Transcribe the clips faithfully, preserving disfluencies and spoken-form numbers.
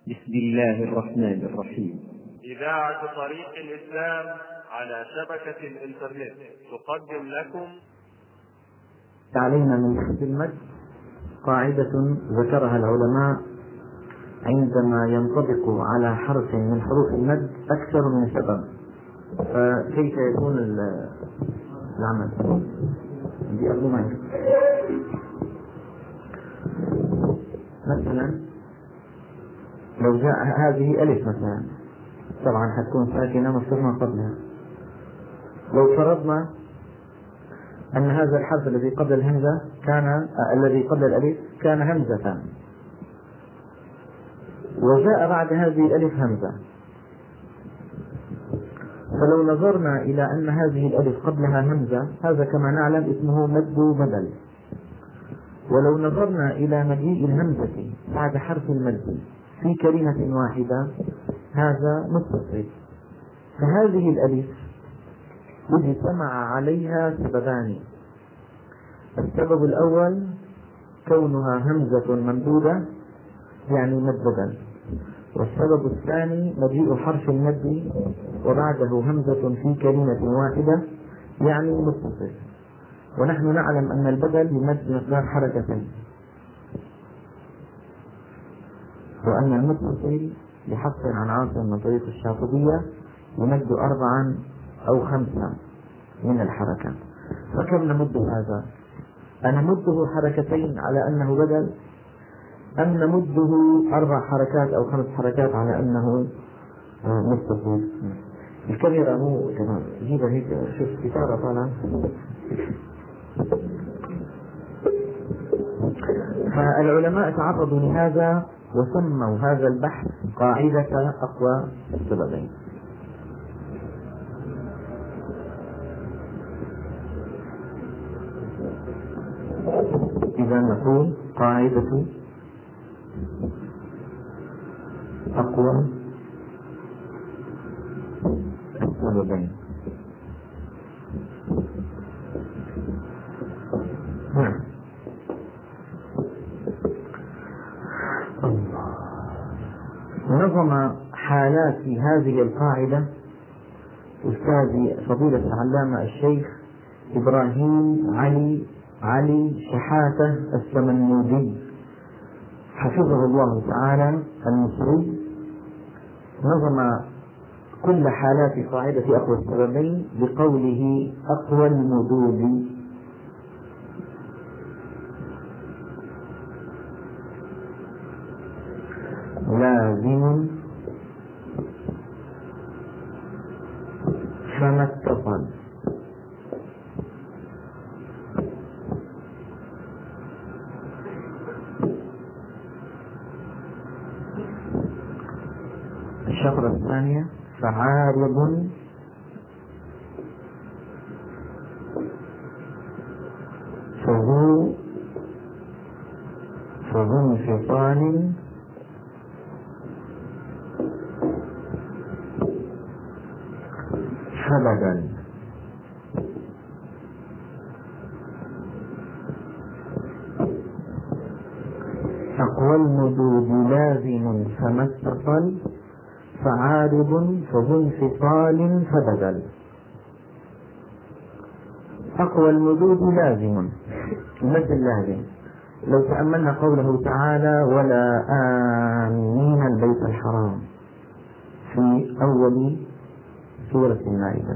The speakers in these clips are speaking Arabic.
بسم الله الرحمن الرحيم. إذاعة طريق الإسلام على شبكة الإنترنت تقدم لكم علينا من حفظ المد قاعدة ذكرها العلماء عندما ينطبق على حرف من حروف المد أكثر من سبب، فكيف يكون العمل؟ دي أخذ معي مثلا لو جاء هذه ألف مثلا، طبعا حتكون ساكنة مفتوحة قبلها. لو فرضنا أن هذا الحرف الذي قبل الهمزة كان آه الذي قبل الألف كان همزة، وجاء بعد هذه الألف همزة، فلو نظرنا إلى أن هذه الألف قبلها همزة هذا كما نعلم اسمه مد بدل. ولو نظرنا إلى مجيء الهمزة بعد حرف المد في كلمة واحدة هذا متصل. فهذه الألف اجتمع عليها سببان: السبب الأول كونها همزة ممدودة يعني مد بدل، والسبب الثاني مجيء حرف المد وبعده همزة في كلمة واحدة يعني متصل. ونحن نعلم أن البدل يمد مقدار حركتين، وأن المتصل بحث عن عاصم من طريق الشاطبية يمد أربعا أو خمسة من الحركات. فكم نمد هذا؟ أنمده حركتين على أنه بدل، أم نمده أربع حركات أو خمس حركات على أنه متصل؟ الكاميرا مو تمام، جيبها هيك شوف ستارة طالعة. فالعلماء تعرضوا لهذا وسموا هذا البحث قاعدة أقوى السببين. إذا نقول قاعدة أقوى السببين. نظم حالات هذه القاعدة أستاذي فضيلة العلامة الشيخ إبراهيم علي علي شحاتة السمنودي حفظه الله تعالى المصري. نظم كل حالات قاعدة أقوى السببين بقوله أقوى المدود لازم فما اتصل. الشفرة الثانية فعارض فهو فهو انفصال فبدل. أقوى المدود لازم فما اتصل فعارض فذو انفصال فبدل. أقوى المدود لازم المد اللازم. لو تأملنا قوله تعالى ولا آمنين البيت الحرام في أول سورة المائدة،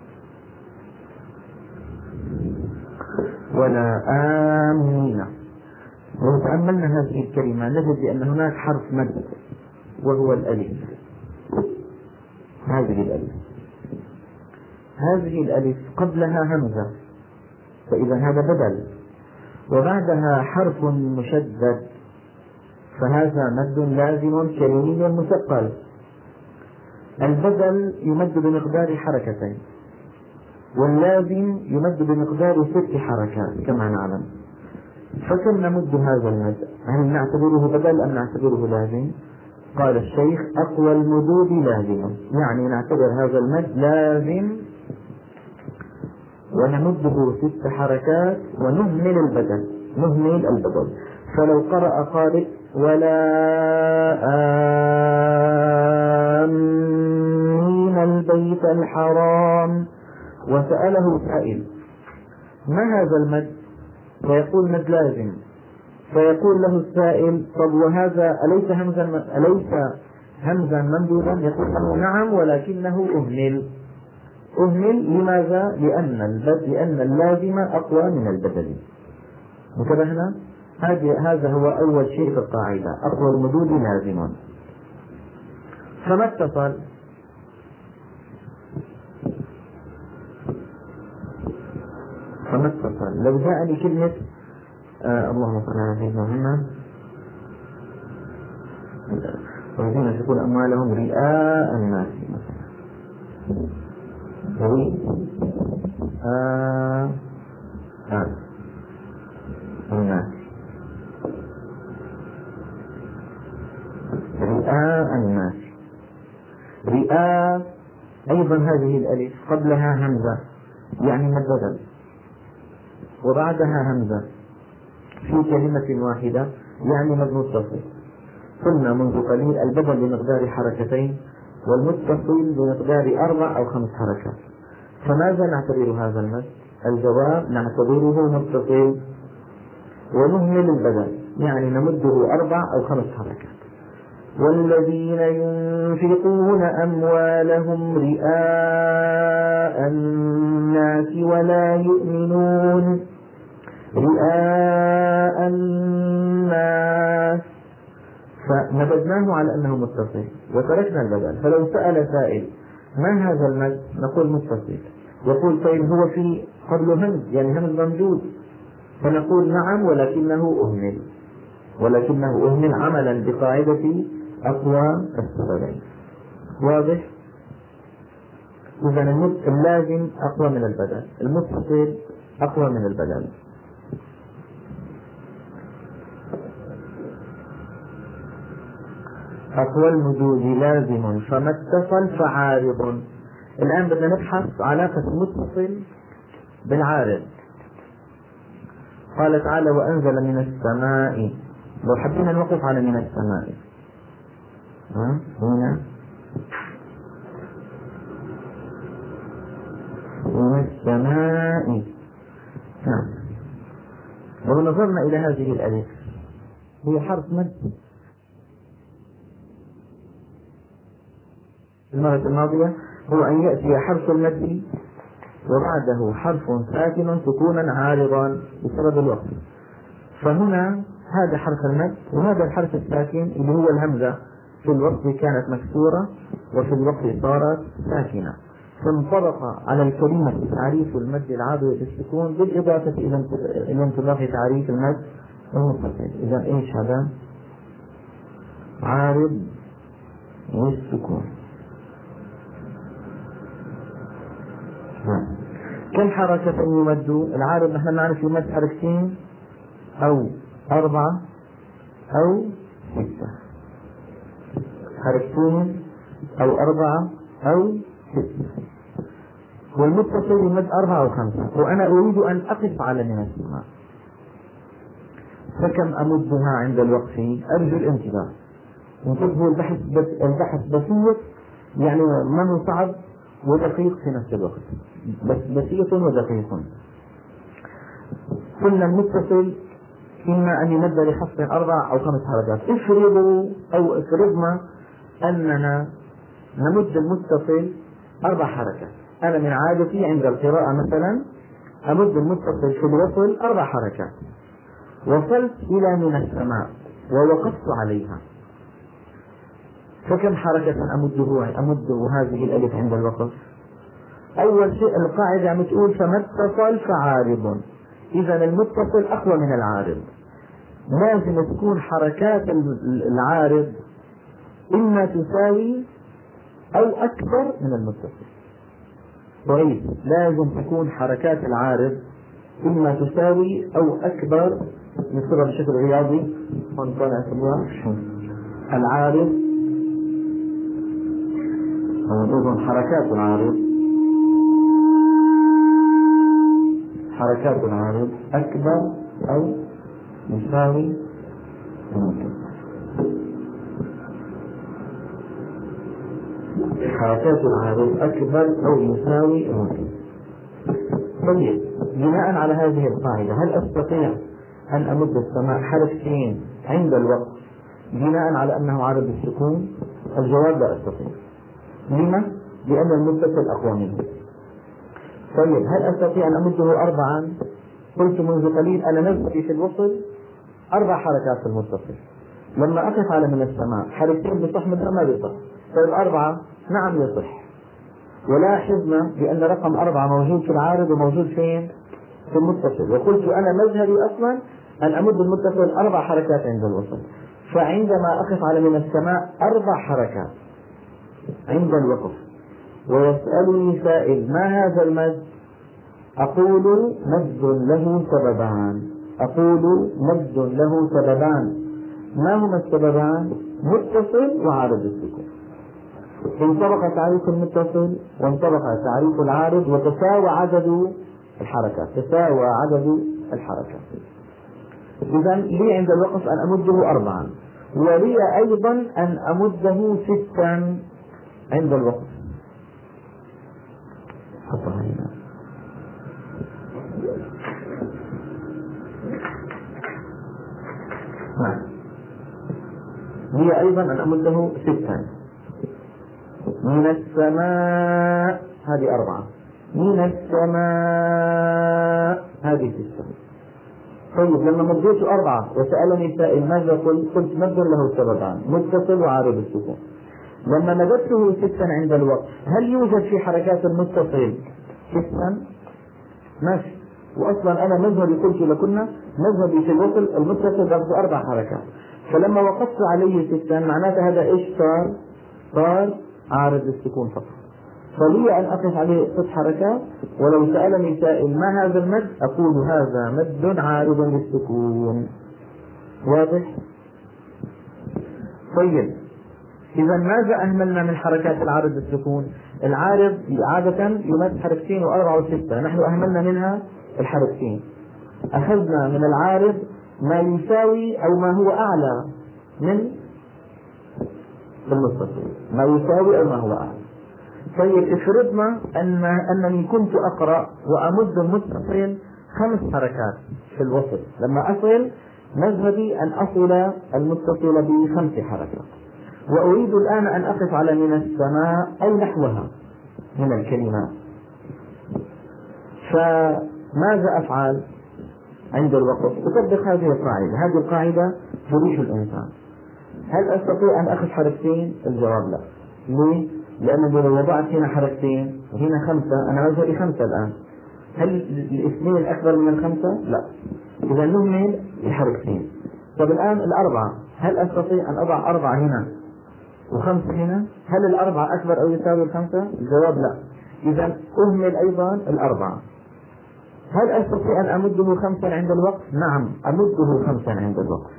ولا آمنين، لو تأملنا هذه الكلمة نجد بأن هناك حرف مد وهو الألف. هذه الألف هذه الألف قبلها همزة، فإذا هذا بدل، وبعدها حرف مشدد، فهذا مد لازم كلمي مثقل. البدل يمد بمقدار حركتين، واللازم يمد بمقدار ست حركات كما نعلم. فكم نمد هذا المد؟ هل نعتبره بدل أم نعتبره لازم؟ قال الشيخ أقوى المدود لازم، يعني نعتبر هذا المد لازم ونمده ست حركات ونهمل البدل، نهمل البدل. فلو قرأ قارئ ولا البيت الحرام. وسأله سائل ما هذا المد؟ فيقول مد لازم. فيقول له السائل طب وهذا أليس همزا أليس همزا ممدودا؟ يقول له نعم ولكنه أهمل. أهمل لماذا؟ لأن البد لأن اللازم أقوى من البدل. انتبهنا؟ هذا هو أول شيء في القاعدة، أقوى المدود لازم. فما اتصل؟ فما اتصل؟ لو جاءني كلمة آه اللهم صل على سيدنا محمد والذين ينفقون أموالهم رئاء الناس مثلا رئاء الناس رئاء الناس رئاء أيضا هذه الألف قبلها همزة يعني مد بدل وبعدها همزة في كلمة واحدة يعني مد متصل. قلنا منذ قليل البدل بمقدار حركتين والمتصل بمقدار أربع أو خمس حركات. فماذا نعتبر هذا المد؟ الجواب نعتبره متصل ونهمل البدل يعني نمده أربع أو خمس حركات. والذين ينفقون أموالهم رئاء الناس ولا يؤمنون رئاء الناس فمددناه على أنه متصل وتركنا البدل. فلو سأل سائل ما هذا المد؟ نقول متصل. يقول طيب هو في قبله همز يعني همز ممدود؟ فنقول نعم ولكنه أهمل ولكنه أهمل عملا بقاعدة أقوى السببين. واضح؟ إذا اللازم أقوى من البدل، المتصل أقوى من البدل. أقوى المدود لازم فما اتصل فعارض. الآن بدنا نبحث علاقة المتصل بالعارض. قال تعالى وأنزل من السماء. لو حبينا نوقف على من السماء ها هنا من السماء. نعم. لو نظرنا إلى هذه الألف هي حرف مد. المرة الماضية هو أن يأتي حرف المد وبعده حرف ساكن سكونا عارضا بسبب الوقت. فهنا هذا حرف المد وهذا الحرف الساكن اللي هو الهمزة في الوقت كانت مكسورة وفي الوقت صارت ساكنة، فانطبق على الكلمة تعريف المد العارض بالسكون بالإضافة إلى انطباق تعريف المد المتصل. إذا إيش هذا؟ عارض والسكون. كم حركة يمد العارض؟ نحن نعرف يمد حركتين أو أربعة أو ستة، حركتين أو أربعة أو ستة، والمتصل يمد أربعة أو خمسة. وأنا أريد أن أقف على من السماء، فكم أمدها عند الوقف؟ أرجو الانتباه. انتبهوا، البحث البحث بسيط يعني ما هو صعب ودقيق في نفس الوقت، بس بسيط ودقيق. قلنا المتصل إما أن يمد لحصر أربع أو خمس حركات. افرضوا أو افرضنا أننا نمد المتصل أربع حركات. أنا من عادتي عند القراءة مثلا أمد المتصل في الوصل أربع حركات. وصلت إلى من السماء ووقفت عليها، فكم حركة أمده أمد هذه الألف عند الوقف؟ أول شيء القاعدة عم تقول فما اتصل فعارض. إذا المتصل أقوى من العارض، لازم تكون حركات العارض إما تساوي أو أكبر من المتصل. طيب لازم تكون حركات العارض إما تساوي أو أكبر. نصيرها بشكل رياضي ونطلع العارض أو حركات العارض حركات العارض أكبر أو يساوي المتصل. حركات العارض أكبر أو يساوي المتصل. طيب بناء على هذه القاعدة هل أستطيع أن أمد السماء حركتين عند الوقف بناء على أنه عارض السكون؟ الجواب لا أستطيع. لما؟ لأن المتصل أقوى منه. طيب هل أستطيع أن أمده أربعا؟ قلت منذ قليل أنا نزلتي في الوصل أربع حركات في المتصل، لما أقف على من السماء حركتين بصح مدة ما بيصح. طيب أربعة؟ نعم يصح. ولاحظنا بأن رقم أربعة موجود في العارض وموجود فين؟ في المتصل، وقلت أنا مذهبي أصلا أن أمد المتصل أربع حركات عند الوصل، فعندما أقف على من السماء أربع حركات عند الوقف ويسألني سائل ما هذا المد؟ أقول مد له سببان. أقول مد له سببان. ما هما السببان؟ متصل وعارض السكون. انطبق تعريف المتصل وانطبق تعريف العارض وتساوى عدد الحركات تساوى عدد الحركات. إذا لي عند الوقف أن أمده أربعا، ولي أيضا أن أمده ستا عند الوقف. حطها هنا. نعم. لي أيضا أن أمده ستا. من السماء هذه أربعة، من السماء هذه ستة. طيب لما مديت أربعة وسألني سائل ماذا قلت؟ قلت مد له سببان متصل وعارض السكون. لما مددته ستا عند الوقف هل يوجد في حركات المتصل ستا؟ ماشي. وأصلا أنا مذهبي قلت لكنا مذهبي في الوصل المتصل ضرب أربع حركات، فلما وقفت عليه ستا معناته هذا إيش صار؟ صار عارض السكون فقط. فلي أن أقف عليه ست حركات، ولو سألني سائل ما هذا المد؟ أقول هذا مد عارض للسكون. واضح؟ طيب إذا ماذا أهملنا من حركات العارض للسكون؟ العارض عادة يمد حركتين وأربعة وستة، نحن أهملنا منها الحركتين. أخذنا من العارض ما يساوي أو ما هو أعلى من المتصل، ما يساوي أو ما هو أعلى. طيب افرضنا أن أنني كنت أقرأ وأمد المتصل خمس حركات في الوصل، لما أصل مذهبي أن أصل المتصل بخمس حركات، وأريد الآن أن أقف على من السماء أو نحوها من الكلمات، فماذا أفعل عند الوقف؟ أطبق هذه القاعدة. هذه القاعدة تريح الإنسان. هل أستطيع أن أخذ حركتين؟ الجواب لا. ليه؟ لأنه لو وضعت هنا حركتين وهنا خمسة أنا مذهبي خمسة الآن، هل الاثنين أكبر من الخمسة؟ لا. إذا نهمل الحركتين. طب الآن الأربعة، هل أستطيع أن أضع أربعة هنا وخمسة هنا؟ هل الأربعة أكبر أو يساوي الخمسة؟ الجواب لا. إذا أهمل أيضا الأربعة. هل أستطيع أن أمده خمسا عند الوقف؟ نعم أمده خمسا عند الوقف.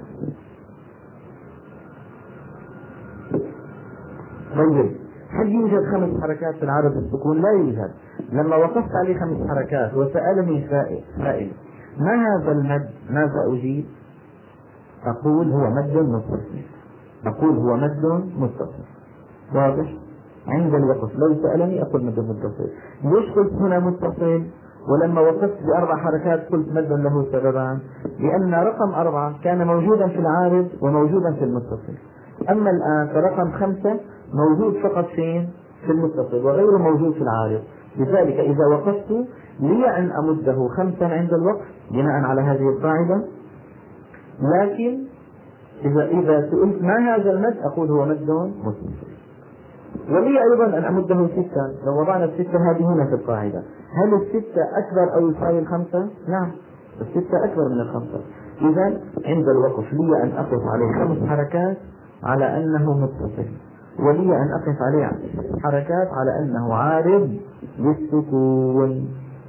طيب هل يوجد خمس حركات في العارض السكون؟ لا يوجد. لما وقفت عليه خمس حركات وسألني سائل ما هذا المد؟ ماذا أجيب؟ أقول هو مد متصل. أقول هو مد متصل. واضح؟ عند الوقف لو سألني أقول مد متصل. ليش قلت هنا متصل ولما وقفت بأربع حركات قلت مد له سببان؟ لأن رقم أربعة كان موجودا في العارض وموجودا في المتصل، أما الآن فرقم خمسة موجود فقط فين؟ في المتصل وغير موجود في العارض. لذلك إذا وقفت لي أن أمده خمسا عند الوقف بناء على هذه القاعدة، لكن إذا إذا سئلت ما هذا المد أقول هو مد متصل. ولي أيضا أن أمده ستا. لو وضعنا الستة هذه هنا في القاعدة، هل الستة أكبر أو يساوي الخمسة؟ نعم الستة أكبر من الخمسة. إذا عند الوقف لي أن أقف عليه خمس حركات على أنه متصل، ولي أن أقف عليه حركات على أنه عارض للسكون.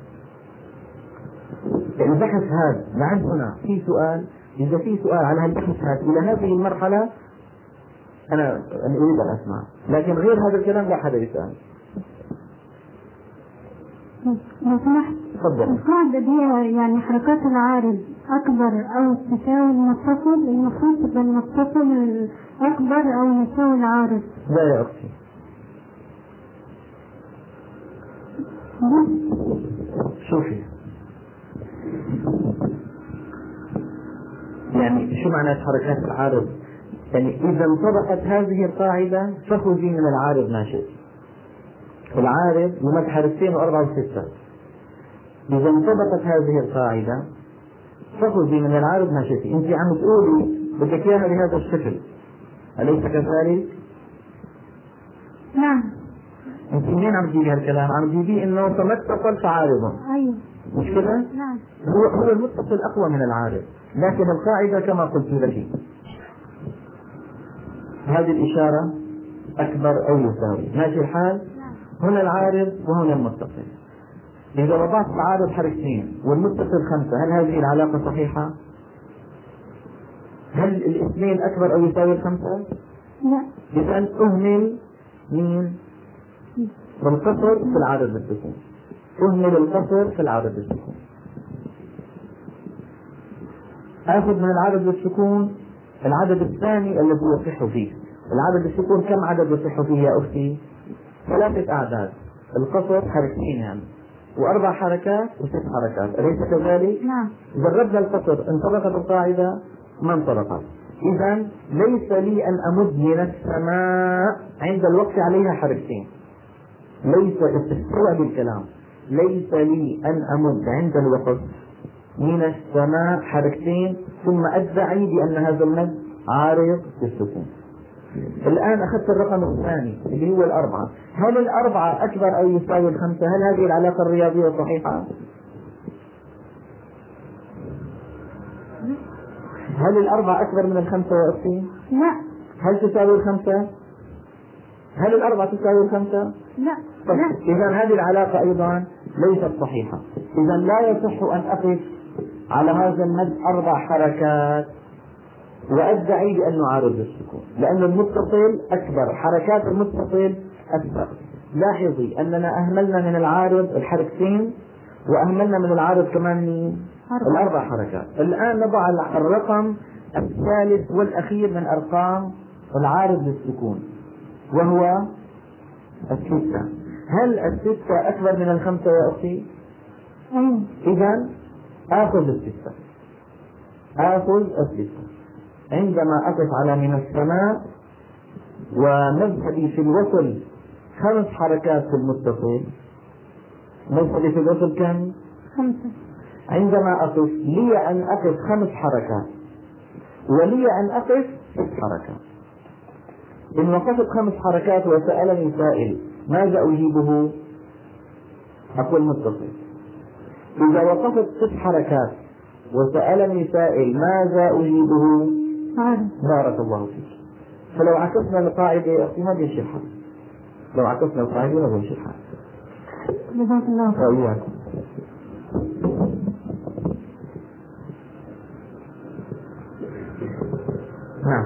البحث هذا لعند هنا في سؤال، إذا في سؤال على البحث هذا إلى هذه المرحلة أنا أنا أريد أن أسمع، لكن غير هذا الكلام لا حدا يسأل. لو سمحت تفضل. القاعدة دي يعني حركات العارض أكبر أو تساوي المتصل، المفروض تبقى المتصل أكبر أو يساوي العارض. لا يا أختي، شوفي، يعني شو معنى حركات العارض؟ يعني إذا انطبقت هذه القاعدة فخذي من العارض ما شئت. العارض يمد حركتين وأربعة وستة. إذا انطبقت هذه القاعدة فخذي من العارض ما شئت. أنت عم تقولي بدك إياها بهذا الشكل، أليس كذلك؟ نعم. أنت منين عم تجيبي هالكلام؟ عم تجيبيه إنه تمتصل فعارض، أيوه. مش كده؟ نعم. هو هو المتصل أقوى من العارض، لكن القاعدة كما قلت لك هذه الإشارة أكبر أو يساوي، ماشي الحال؟ هنا العارض وهنا المتصل. إذا وضعت العارض حركتين والمتصل خمسة، هل هذه العلاقة صحيحة؟ هل الاثنين أكبر أو يساوي الخمسة؟ لا. إذا أهمل مين؟ القصر في العارض بالسكون. أهمل القصر في العارض بالسكون. آخذ من العدد بالسكون العدد الثاني الذي يصح فيه. العدد بالسكون كم عدد يصح فيه يا أختي؟ ثلاثة أعداد. القصر حركتين يعني، وأربع حركات وست حركات، أليس كذلك؟ نعم. جربنا القصر، انطبقت القاعدة؟ ما انطبقت. إذا ليس لي أن أمد من السماء عند الوقف عليها حركتين. ليس استوعب الكلام، ليس لي أن أمد عند الوقف من السماء حركتين ثم أدعي بأن هذا المد عارض بالسكون. الآن أخذت الرقم الثاني اللي هو الأربعة. هل الأربعة أكبر أو يساوي الخمسة؟ هل هذه العلاقة الرياضية صحيحة؟ هل الأربعة أكبر من الخمسة يا أختي؟ لا. هل تساوي الخمسة؟ هل الأربعة تساوي الخمسة؟ لا. طيب. لا. إذا هذه العلاقة أيضا ليست صحيحة. إذا لا يصح أن أقف على هذا المد أربع حركات وأدعي بأنه عارض بالسكون، لأن المتصل أكبر، حركات المتصل أكبر. لاحظي أننا أهملنا من العارض الحركتين وأهملنا من العارض كمان الأربع حركات. الآن نضع الرقم الثالث والأخير من أرقام العارض بالسكون وهو الستة. هل الستة أكبر من الخمسة يا أختي؟ أيوه. إذا آخذ الستة، آخذ الستة عندما أقف على من السماء ومذهبي في الوصل خمس حركات في المتصل. مذهبي في الوصل كم؟ خمسة. عندما أقف لي أن أقف خمس حركات ولي أن أقف ست حركات. إن وقفت خمس حركات وسألني سائل ماذا أجيبه؟ أقول متصل. إذا وقفت ست حركات وسألني سائل ماذا أجيبه؟ عارض. بارك الله فيك. فلو عكسنا القاعدة يا أختي ما بيمشي الحال. لو عكسنا القاعدة ما بيمشي الحال. جزاك الله خير. وإياكم. نعم.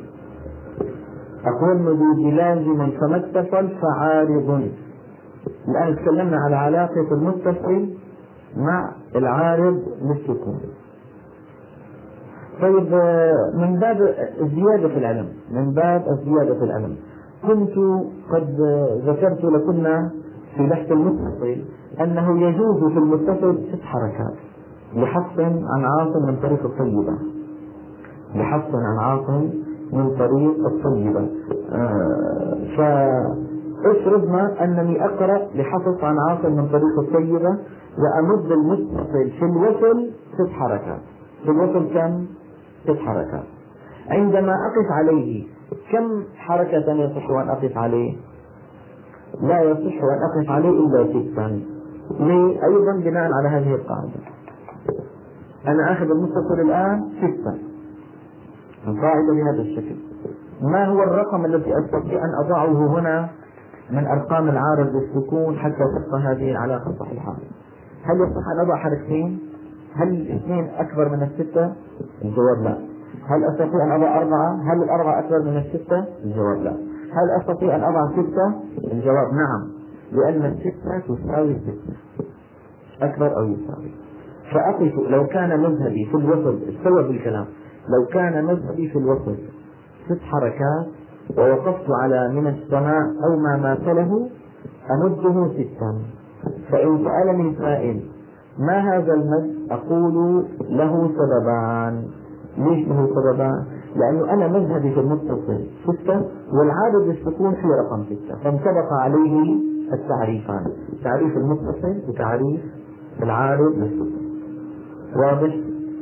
أقول مدود لازم فما اتصل فعارض. الآن تكلمنا على علاقة المتصل مع العارض بالسكون. طيب من باب الزيادة في العلم، من باب الزيادة في العلم كنت قد ذكرت لكنا في بحث المتصل أنه يجوز في المتصل ست حركات لحفظ عن عاصم من طريق الطيبة، لحفظ عن عاصم من طريق الطيبة. آه فافرضنا أنني أقرأ لحفظ عن عاصم من طريق الطيبة وأمد المتصل في الوصل ست حركات. في الوصل كم؟ ست حركات. عندما أقف عليه كم حركة يصح أن أقف عليه؟ لا يصح أن أقف عليه إلا ستا. أيضا بناء على هذه القاعدة أنا أخذ المتصل الآن ستا. القاعدة بهذا الشكل. ما هو الرقم الذي أستطيع أن أضعه هنا من أرقام العارض بالسكون حتى تبقى هذه العلاقة صحيحة؟ هل يصح أن أضع حركتين؟ هل الاثنين أكبر من الستة؟ الجواب لا. هل أستطيع أن أضع أربعة؟ هل الأربعة أكبر من الستة؟ الجواب لا. هل أستطيع أن أضع ستة؟ الجواب نعم، لأن الستة تساوي ستة، أكبر أو يساوي. فأقف لو كان مذهبي في الوصل، استوى بالكلام، لو كان مذهبي في الوصل ست حركات ووقفت على من السماء أو ما ماثله أمده ستا، فإن سألني سائل ما هذا المد أقول له سببان. ليش له سببان؟ لأنه أنا مذهبي في المتصل ستة والعارض السكون في رقم ستة، فانطبق عليه التعريفان، تعريف المتصل وتعريف العارض للسكون. واضح؟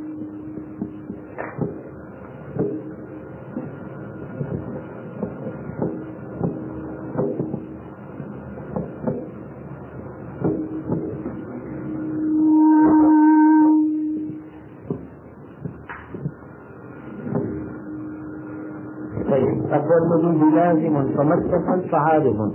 أقول بلازم فمتصل فعارض.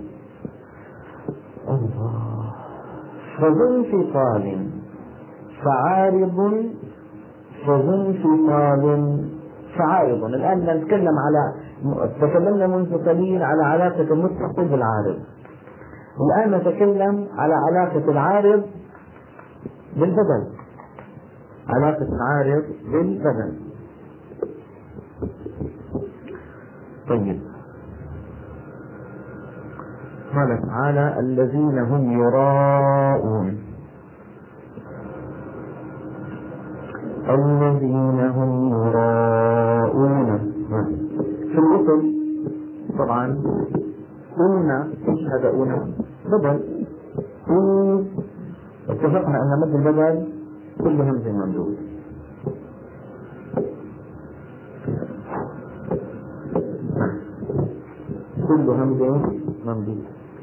الله. فذو انفصال فعارض فذو انفصال فعارض. الآن نتكلم على تكلمنا منذ قليل على علاقة المتصل بالعارض، الآن نتكلم على علاقة العارض بالبدل. علاقة العارض بالبدل. طيب، قال تعالى الذين هم يراءون. الذين هم يراءون في الوصل طبعا أونا تشهد أونا بدل. اتفقنا أن مد البدل كل همز ممدود. كل همز ممدود.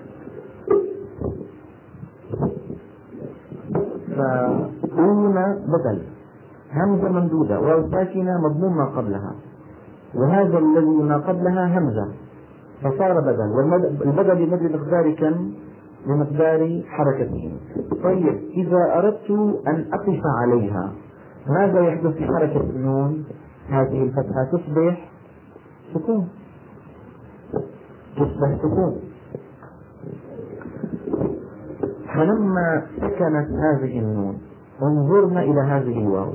فأونا بدل همزة ممدودة وساكنة مضموم ما قبلها، وهذا الذي ما قبلها همزة فصار بدل، والبدل بمدى مقدار كم؟ بمقدار حركتين. طيب، إذا أردت أن أقف عليها ماذا يحدث في حركة النون؟ هذه الفتحة تصبح سكون، تصبح سكون. فلما سكنت هذه النون انظرنا إلى هذه الواو،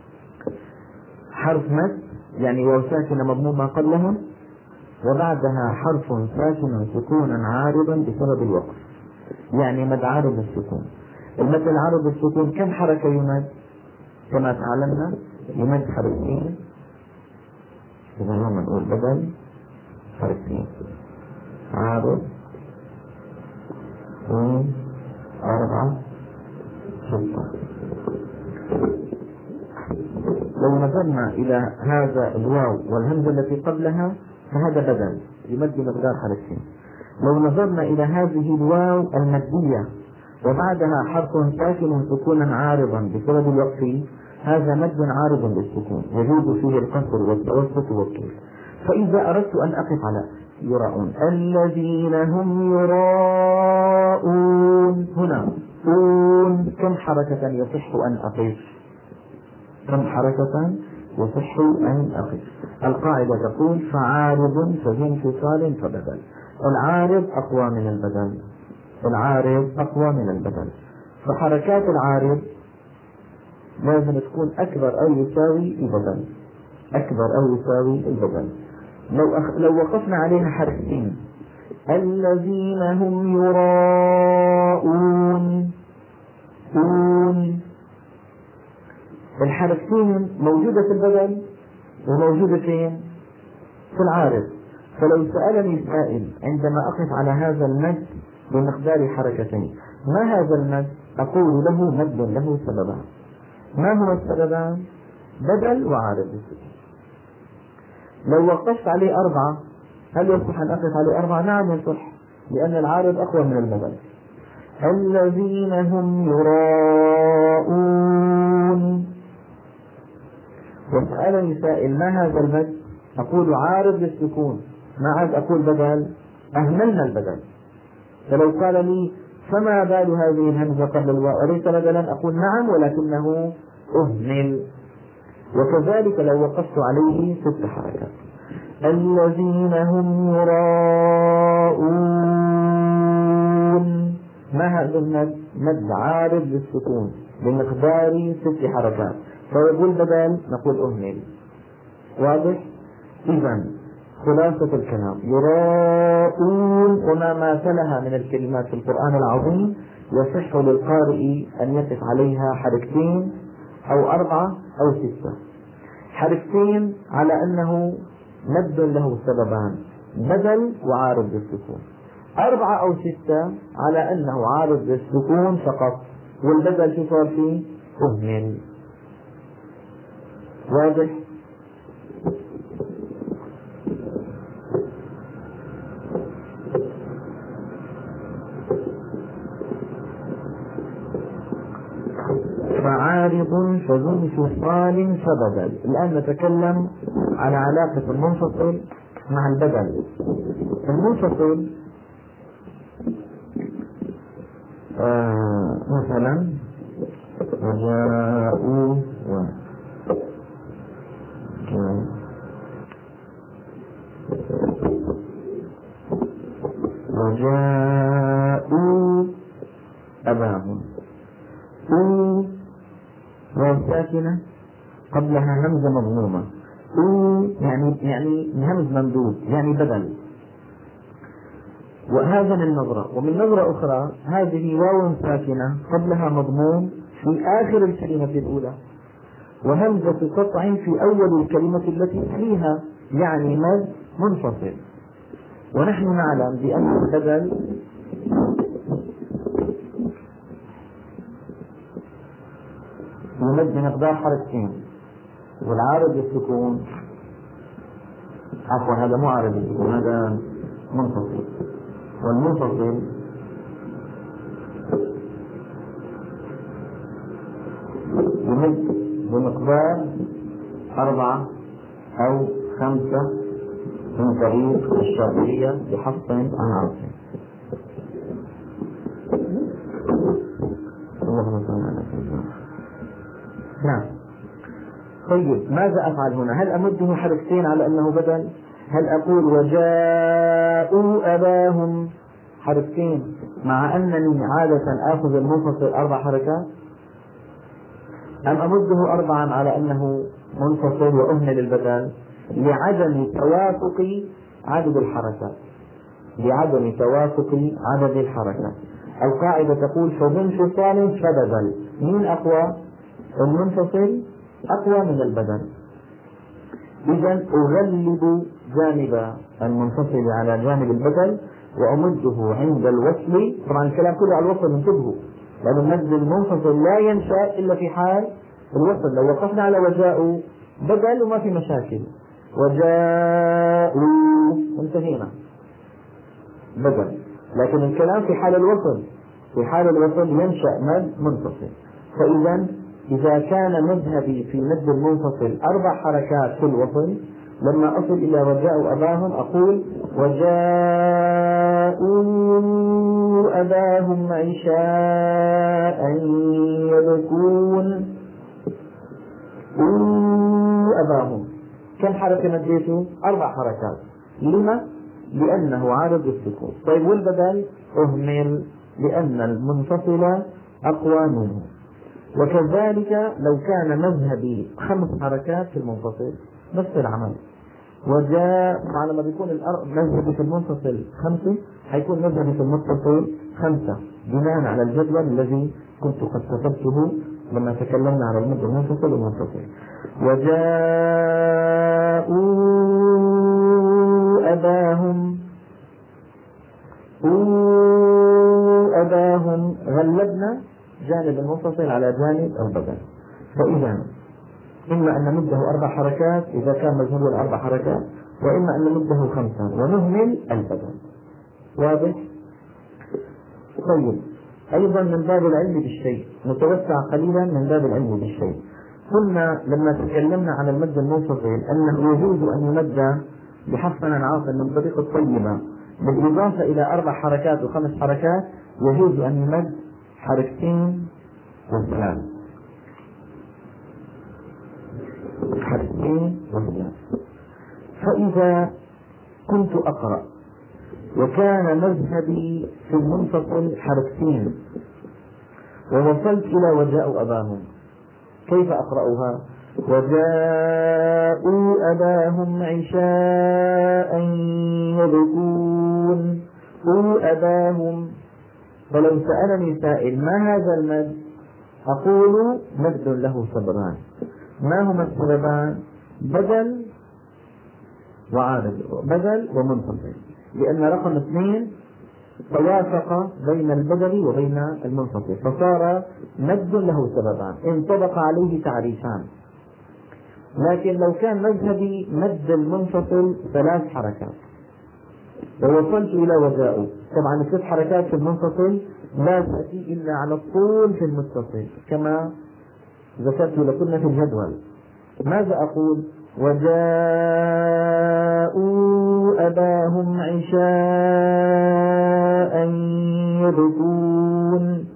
حرف مد يعني واو ساكنة مضموم ما قبلها، وبعدها حرف ساكن سكونا عارضا بسبب الوقف، يعني مد عارض السكون. المد العارض السكون كم حركة يمد؟ كما تعلمنا يمد حركتين، إذا لما نقول بدل حركتين عارض اثنين أربعة ستة. لو نظرنا إلى هذا الواو والهمزة التي قبلها فهذا بدل يمد مقدار حركتين. لو نظرنا إلى هذه الواو المدية وبعدها حرف ساكن سكونا عارضا بسبب الوقف، هذا مد عارض للسكون يجوز فيه القصر والتوسط والطول. فإذا أردت أن أقف على يراءون الذين هم يراءون، هنا أون كم حركة يصح أن أقف؟ كم حركة يصح أن أقف؟ القاعدة تقول فعارض فذو انفصال فبدل. العارض أقوى من البدل، العارض أقوى من البدل. فحركات العارض لازم تكون أكبر أو يساوي البدل، أكبر أو يساوي البدل. لو أخ... لو وقفنا عليها حركتين الذين هم يراءون، أون، الحركتين موجودة في البدل وموجودة فين؟ في العارض. فلو سألني سائل عندما أقف على هذا المد بمقدار حركتين ما هذا المد؟ أقول له مد له سببان. ما هو السببان؟ بدل وعارض. لو وقفت عليه أربعة هل يصح أن أقف عليه أربعة؟ نعم يصح، لأن العارض أقوى من البدل. الذين هم يراءون. وسألني سائل ما هذا المد؟ أقول عارض للسكون، ما عاد أقول بدل، أهملنا البدل. فلو قال لي فما بال هذه الهمزة قبل الواو أليس بدلا؟ أقول نعم ولكنه أهمل. وكذلك لو وقفت عليه ست حركات الذين هم يراءون، ما هذا المد؟ مد عارض للسكون بمقدار ست حركات، فيقول بدل نقول أهمل. واضح؟ إذا خلاصة الكلام يراءون وما ماثلها من الكلمات في القرآن العظيم يصح للقارئ أن يقف عليها حركتين أو أربعة أو ستة. حركتين على أنه مد له سببان بدل وعارض بالسكون، أربعة أو ستة على أنه عارض بالسكون فقط والبدل شو صار فيه؟ أهمل. واضح؟ فعارض فذو انفصال فبدل. الآن نتكلم على علاقة المنفصل مع البدل. المنفصل آه مثلا وجاءوا و وجاءوا أباهم أو والساكنة قبلها همزة مضمومة أو يعني يعني همز ممدود يعني بدل. وهذا من نظرة. ومن نظرة أخرى هذه واو ساكنة قبلها مضموم في آخر الكلمة الأولى وهمزة قطع في أول الكلمة التي تليها يعني مد منفصل. ونحن نعلم بأن البدل يمد بمقدار حركتين والعارض بالسكون عفوا هذا مو عارض بالسكون هذا منفصل والمنفصل يمد بمقدار أربعة أو خمسة من طريق الشافعية بحفظ عن عاصم. اللهم صل على سيدنا. نعم. طيب ماذا أفعل هنا؟ هل أمده حركتين على أنه بدل؟ هل أقول وجاءوا أباهم حركتين مع أنني عادة آخذ المنفصل أربع حركات؟ أم أمده أربعا على أنه منفصل وأهمل البدل لعدم توافق عدد الحركات لعدم توافق عدد الحركات. القاعدة تقول فبانفصال فبدل. مين أقوى؟ المنفصل أقوى من البدل. إذا أغلب جانب المنفصل على جانب البدل وأمده عند الوصل. طبعا الكلام كله على الوصل انتبهوا لأن المد المنفصل لا ينشأ إلا في حال الوصل. لو وقفنا على وجاءوا بدل وما في مشاكل وجاءوا انتهينا بدل. لكن الكلام في حال الوصل في حال الوصل ينشأ مد منفصل. فإذا إذا كان مذهبي في مد المنفصل أربع حركات في الوصل لما أصل إلى وجاءوا أباهم أقول وجاءوا أباهم عشاء يبكون أباهم. كم حركة مديته؟ أربع حركات. لما؟ لأنه عارض السكون. طيب والبدل أهمل لأن المنفصل أقوى منه. وكذلك لو كان مذهبي خمس حركات في المنفصل نفس العمل. وجاء مع لما بيكون مذهبي في المنفصل خمسة حيكون مذهبي في المتصل خمسة بناء على الجدول الذي كنت قد كتبته لما تكلمنا على المد المنفصل والمنفصل. وجاءوا أباهم أباهم غلبنا جانب المنفصل على جانب البدل. فإذا إما أن نمده أربع حركات إذا كان مذهبه الأربع حركات وإما أن نمده خمسة ونهمل البدل. واضح؟ طيب أيضا من باب العلم بالشيء نتوسع قليلا من باب العلم بالشيء. قلنا لما تكلمنا عن المد المنفصل أنه يجوز أن يمد بحفظ عن عاصم من طريق الطيبة بالإضافة إلى أربع حركات وخمس حركات يجوز أن يمد حركتين وثلاث حركتين وثلاث. فإذا كنت أقرأ وكان مذهبي في المنفصل حركتين ووصلت إلى وجاءوا أباهم كيف أقرأها؟ وجاءوا أباهم عشاء يبكون. قولوا أباهم. فلو سألني سائل ما هذا المد؟ أقول مد له سببان. ما هما السببان؟ بدل وعارض، بدل ومنفصل، لأن رقم اثنين توافق بين البدل وبين المنفصل فصار مد له سببان انطبق عليه تعريفان. لكن لو كان مذهبي مد المنفصل ثلاث حركات ووصلت إلى وجاء، طبعا الست حركات في المنفصل لا تأتي إلا على الطول في المتصل كما ذكرت لكم في الجدول. ماذا أقول؟ وجاءوا أباهم عشاء يبكون.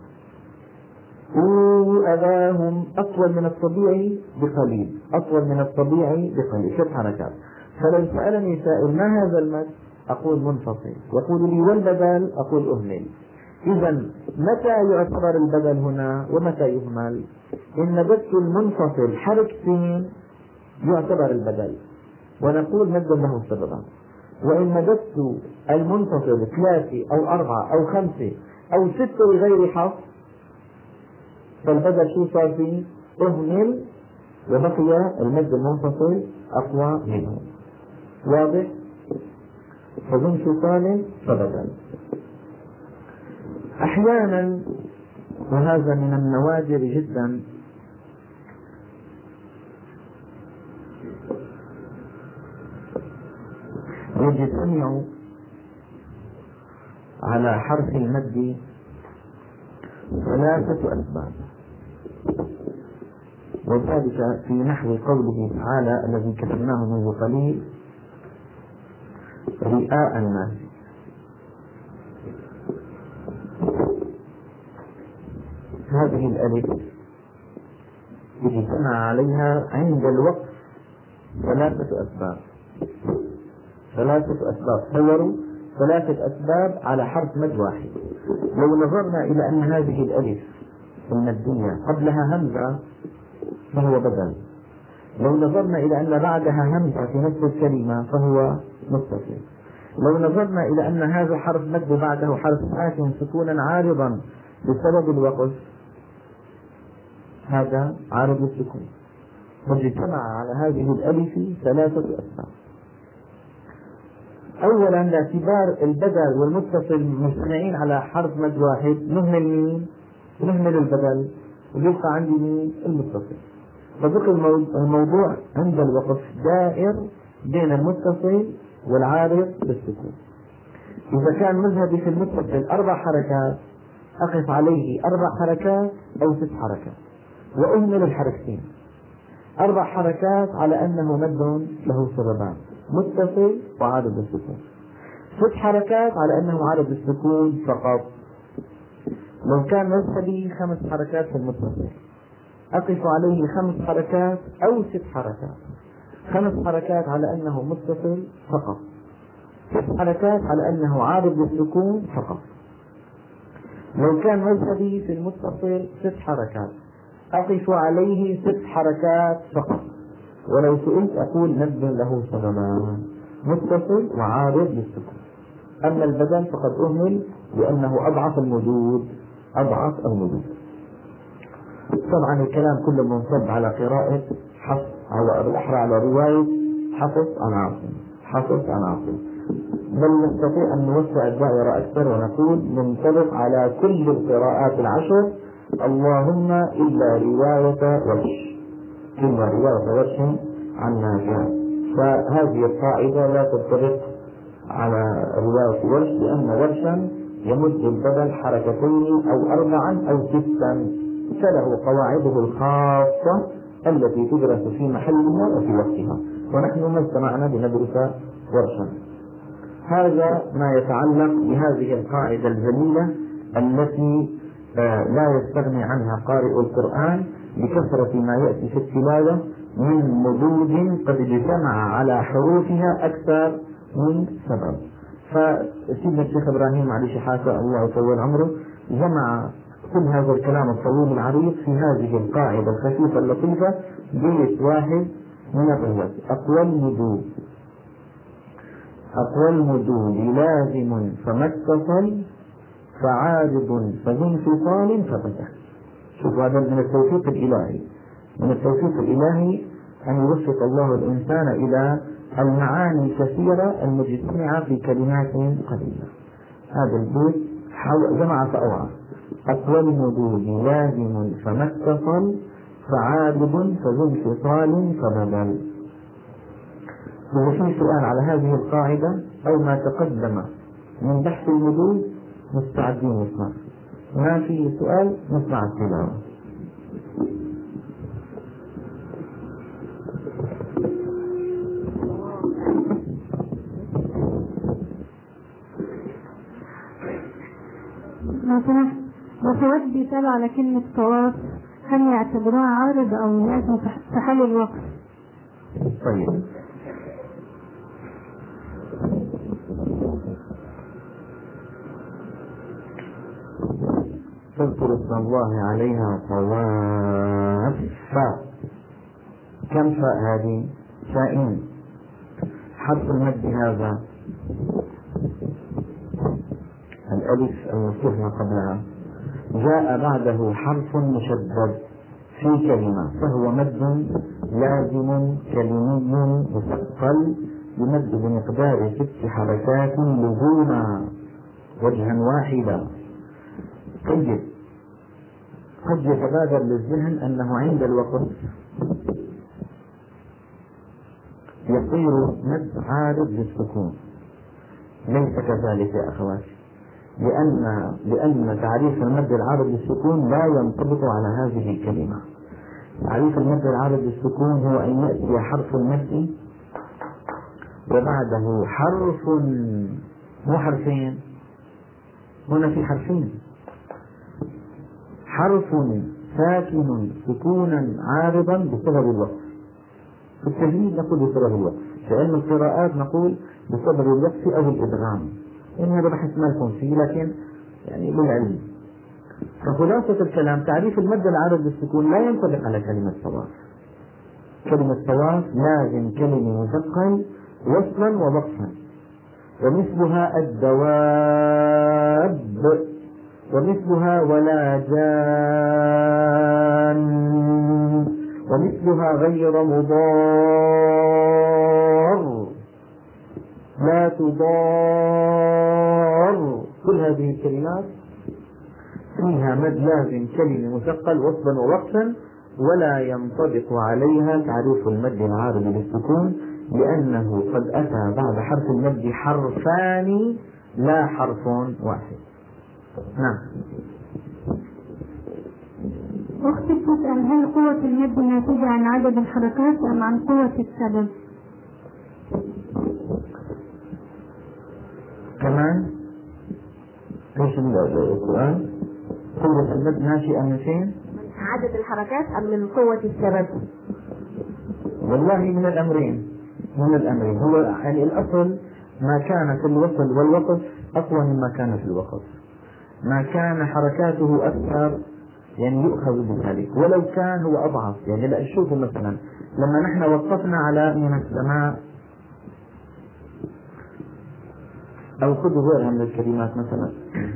أباهم أطول من الطبيعي بقليل، أطول من الطبيعي بقليل، ست حركات. فلو سألني سائل ما هذا المد؟ أقول منفصل. يقول لي والبدل؟ أقول أهمل. إذا متى يعتبر البدل هنا ومتى يهمل؟ إن مددت المنفصل حركتين يعتبر البدل ونقول مد له سببا، وإن مددت المنفصل ثلاثة أو أربعة أو خمسة أو ستة بغير حصر فالبدل شو صار فيه؟ أهمل وبقي المد المنفصل أقوى منه. واضح؟ فظن شو صالح فبدل. أحيانا وهذا من النوادر جدا يجتمع على حرف المد ثلاثة أسباب، وذلك في نحو قوله تعالى الذي كتبناه منذ قليل رئاء الناس. هذه الألف يجتمع عليها عند الوقف ثلاثة أسباب، ثلاثة أسباب صوروا ثلاثة أسباب على حرف مد واحد. لو نظرنا إلى أن هذه الألف المادية قبلها همزة فهو بدل، لو نظرنا إلى أن بعدها همزة في نفس الكلمة فهو متصل، لو نظرنا إلى أن هذا حرف مد بعده حرف ساكن سكونا عارضا بسبب الوقف هذا عارض السكون، فاجتمع على هذه الألف ثلاثة أسباب. أولا باعتبار البدل والمتصل مجتمعين على حرف مد واحد نهمل مين؟ نهمل البدل ويبقى عندي مين؟ المتصل. فبقي الموضوع عند الوقف دائر بين المتصل والعارض بالسكون. إذا كان مذهبي في المتصل أربع حركات أقف عليه أربع حركات أو ست حركات وأهمل الحركتين. أربع حركات على أنه مد له سببان متصل وعارض بالسكون، ست حركات على أنه عارض بالسكون فقط. لو كان مذهبي خمس حركات في المتصل أقف عليه خمس حركات أو ست حركات، خمس حركات على أنه متصل فقط، ست حركات على أنه عارض بالسكون فقط. لو كان مذهبي في المتصل ست حركات أقف عليه ست حركات فقط، ولو سئلت أقول مد له سببان متصل وعارض بالسكون. أما البدل فقد أهمل لأنه أضعف المدود، أضعف المدود. طبعا الكلام كله منصب على قراءة حفص أو بالأحرى على رواية حفص عن عاصم، حفص عن عاصم، بل نستطيع أن نوسع الدائرة أكثر ونقول ننطبق على كل القراءات العشر اللهم إلا رواية ورش، إلا رواية ورش عن نافع. فهذه القاعدة لا تنطبق على رواية ورش لأن ورشا يمد البدل حركتين أو أربعا أو ستا، فله قواعده الخاصة التي تدرس في محلها وفي وقتها، ونحن ما استمعنا لندرس ورشا. هذا ما يتعلق بهذه القاعدة الجميلة التي لا يستغني عنها قارئ القرآن بكثرة ما يأتي في التلاوة من مدود قد اجتمع على حروفها أكثر من سبب. فسيدنا الشيخ إبراهيم علي شحاتة الله يطول عمره جمع كل هذا الكلام الطويل العريض في هذه القاعدة الخفيفة اللطيفة بيت واحد من الروايات. أقوى المدود أقوى المدود لازم فما اتصل فعارض فذو انفصال فبدأ. شوف هذا من التوفيق الإلهي، من التوفيق الإلهي أن يوفق الله الإنسان إلى المعاني الكثيرة المجتمعة في كلمات قليلة. هذا البيت جمع فأوعى. أقوى المدود لازم فما اتصل فعارض فذو انفصال فبدل. إذا في سؤال على هذه القاعدة أو ما تقدم من بحث المدود مستعدين نسمع، ما في سؤال نسمع التلاوة. مثلا وتود بيتابع على كلمة طواف، هل يعتبروها عارض أو لازم في حال الوقت؟ طيب تذكر اسم الله عليها طواف. كم فاء هذه؟ فائن. حرف المد هذا الألف المفتوح ما قبلها جاء بعده حرف مشدد في كلمة، فهو مد لازم كلمي مثقل يمد بمقدار ست حركات لزوما وجها واحدا. طيب قد يتبادر للذهن أنه عند الوقف يصير مد عارض للسكون. ليس كذلك يا أخواتي، لأن لأن تعريف المد العارض للسكون لا ينطبق على هذه الكلمة. تعريف المد العارض للسكون هو أن يأتي حرف المد وبعده حرف، مو حرفين، هنا في حرفين، حرف ساكن سكونا عارضا بسبب الوقف. في التجويد نقول بسبب الوقف، في علم القراءات نقول بسبب الوقف أو الإدغام، إن هذا بحث ما لكم فيه لكن يعني للعلم. فخلاصة الكلام تعريف المد العارض للسكون لا ينطبق على كلمة طواف. كلمة طواف لازم كلمة مثقل وصلا ووقفا، ومثلها الدواب، ومثلها ولا جان، ومثلها غير مضار، لا تضار. كل هذه الكلمات فيها مد لازم كلمة مثقل وصلا ووقفا، ولا ينطبق عليها تعريف المد العارض للسكون، لأنه قد أتى بعد حرف المد حرفان لا حرف واحد. نعم. أختي تسأل هل قوة المد ناتجة عن عدد الحركات أم عن قوة السبب؟ كمان ايش السؤال؟ قوة المد ناشئة من فين؟ عدد الحركات أم من قوة السبب؟ والله من الأمرين، من الأمرين. هو يعني الأصل ما كان في الوصل والوقف أقوى مما كان في الوقف، ما كان حركاته أكثر يعني يؤخذ بذلك، ولو كان هو أضعف. يعني لا شوفوا مثلا لما نحن وقفنا على من السماء، أو خذوا غيرها من الكلمات مثلا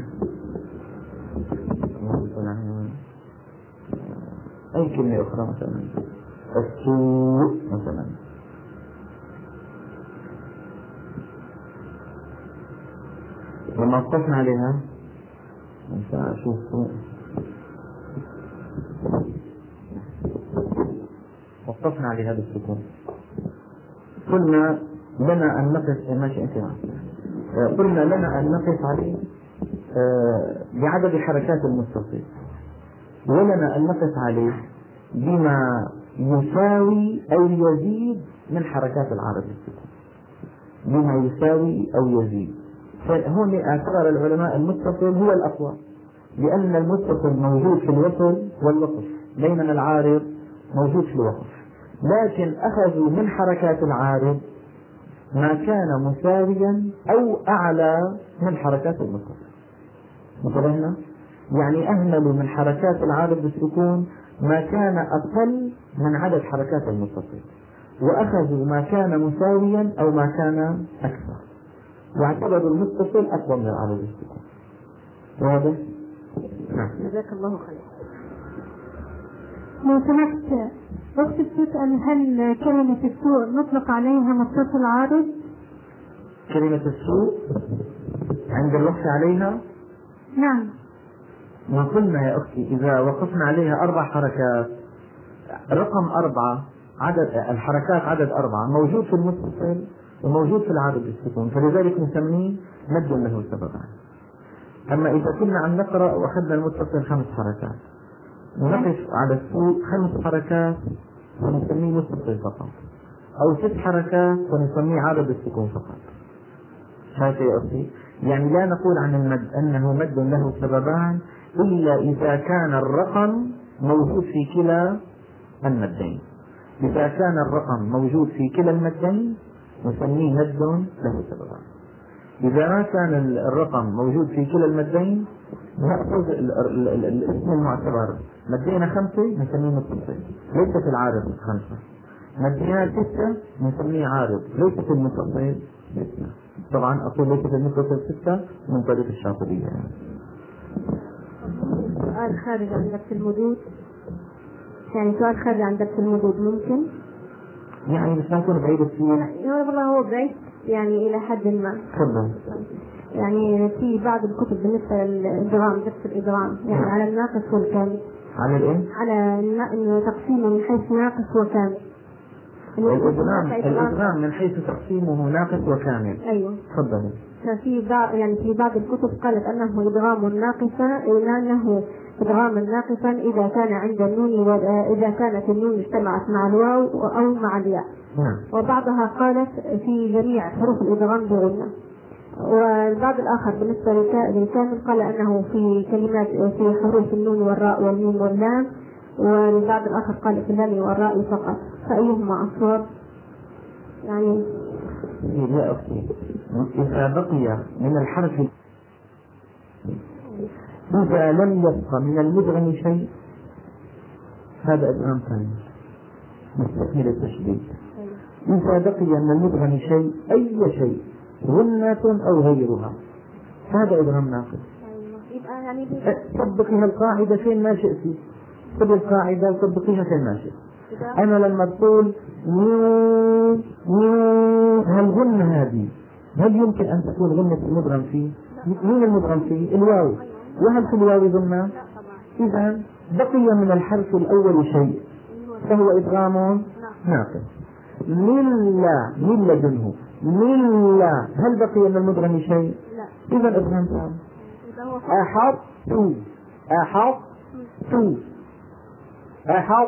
أي كلمة أخرى مثلا السوء مثلا، لما وقفنا عليها أشوف وقفنا عليها بالسكون، قلنا لنا أن نقف ماشي أنت قلنا لنا أن نقف عليه بعدد الحركات المتصلة، ولنا أن نقف عليه بما يساوي أو يزيد من حركات العارض للسكون، بما يساوي أو يزيد. فهون اعتبر العلماء المتصل هو الأقوى، لأن المتصل موجود في الوصل والوقف، بينما العارض موجود في الوقف، لكن أخذوا من حركات العارض ما كان مساويا أو أعلى من حركات المتصل. انتبهنا؟ يعني أهملوا من حركات العارض بالسكون ما كان أقل من عدد حركات المتصل، وأخذوا ما كان مساويا أو ما كان أكثر، واعتبروا المتصل أقوى من العارض بالسكون. واضح؟ نعم. جزاك الله خير. لو سمحت أختي بتسأل هل كلمة السوء نطلق عليها متصل عارض؟ كلمة السوء عند الوقف عليها؟ نعم. وقلنا يا أختي إذا وقفنا عليها أربع حركات، رقم أربعة عدد الحركات عدد أربعة موجود في المتصل وموجود في العارض بالسكون، فلذلك نسميه مد له سببان. أما إذا كنا عم نقرأ وأخذنا المتصل خمس حركات ونقف على السوء خمس حركات ونسميه متصل فقط، أو ست حركات ونسميه عارض بالسكون فقط. هذا يا أختي يعني لا نقول عن المد أنه مد له سببان إلا إذا كان الرقم موجود في كلا المدين. إذا كان الرقم موجود في كلا المدين نسميه مد له سببان. إذا ما كان الرقم موجود في كلا المدين نأخذ الاسم المعتبر. مدينا خمسة نسميه متصل ليس في العارض خمسة، مدينا ستة نسميه عارض ليس في المتصل ستة. طبعا أقول ليس في المتصل ستة من طريق الشاطبية. سؤال خارج عن درس المدود، يعني سؤال خارج عن درس المدود ممكن؟ يعني مش هكون بعيد كثير. والله هو بعيد يعني إلى حد ما. تفضل. يعني في بعض الكتب بالنسبة للإدغام درس الإدغام يعني على الناقص والكامل. على الإيه؟ على إنه تقسيمه من حيث ناقص وكامل. الإدغام الإدغام من حيث تقسيمه ناقص وكامل. أيوه. تفضل. ففي بعض يعني في بعض الكتب قالت أنه إدغام ناقصا إلا أنه إدغام ناقصا إذا كان عند النون وإذا كانت النون اجتمعت مع الواو أو مع الياء. نعم. وبعضها قالت في جميع حروف الإدغام بغنة. والبعض الآخر بالنسبة للكامل قال أنه في كلمات في حروف النون والراء والميم واللام، والبعض الآخر قال في اللام والراء فقط، فأيهما أصوب؟ يعني يا أختي إذا بقي من الحرف إذا لم يبق من المدغم شيء هذا إدغام ثاني مستكمل التشديد. إذا بقي من المدغم شيء أي شيء غنة أو غيرها هذا إدغام ناقص. يعني طبقيها القاعدة فين ما شئتي، خذ القاعدة وطبقيها فين ما شئتي. أنا لما تقول نيو نيو هالغنة هذه هل يمكن أن تكون غنة المدغم فيه؟ مين المدغم فيه؟ الواو. وهل في الواو غنة؟ إذا بقي من الحرف الأول شيء فهو إدغام ناقص. من لا من لدنه من لا هل بقي من المدغم شيء؟ إذا إدغام تام. أحط أحط أحط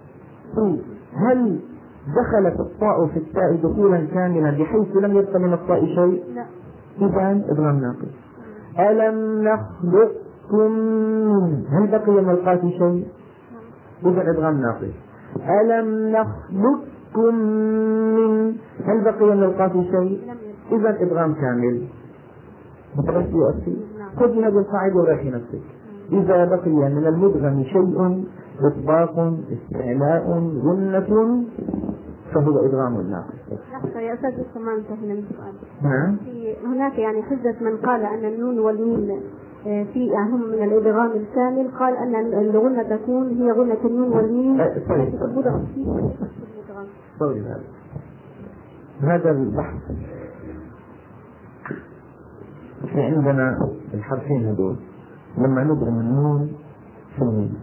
هل دخلت الطاء في التاء دخولا كاملا بحيث لم يبق من الطاء شيء؟ لا. إذا إدغام ناقص. ألم نخلقكم هل بقي من القاف شيء؟ إذا إدغام ناقص. ألم نخلقكم من هل بقي من القاف شيء؟ إذا إدغام كامل. مترسي أختي خذي هذه القاعدة وريحي نفسك. إذا بقي من المدغم شيء إطباق استعلاء غنة فهو إدغام ناقص. لحظة يا أستاذ لسه ما انتهينا من السؤال. نعم. هناك يعني حجة من قال أن النون والميم في يعني هم من الإدغام الكامل، قال أن الغنة تكون هي غنة النون والميم التي تبدأ في الإدغام. طيب هذا هذا البحث في عندنا الحرفين هذول لما ندغم النون في الميم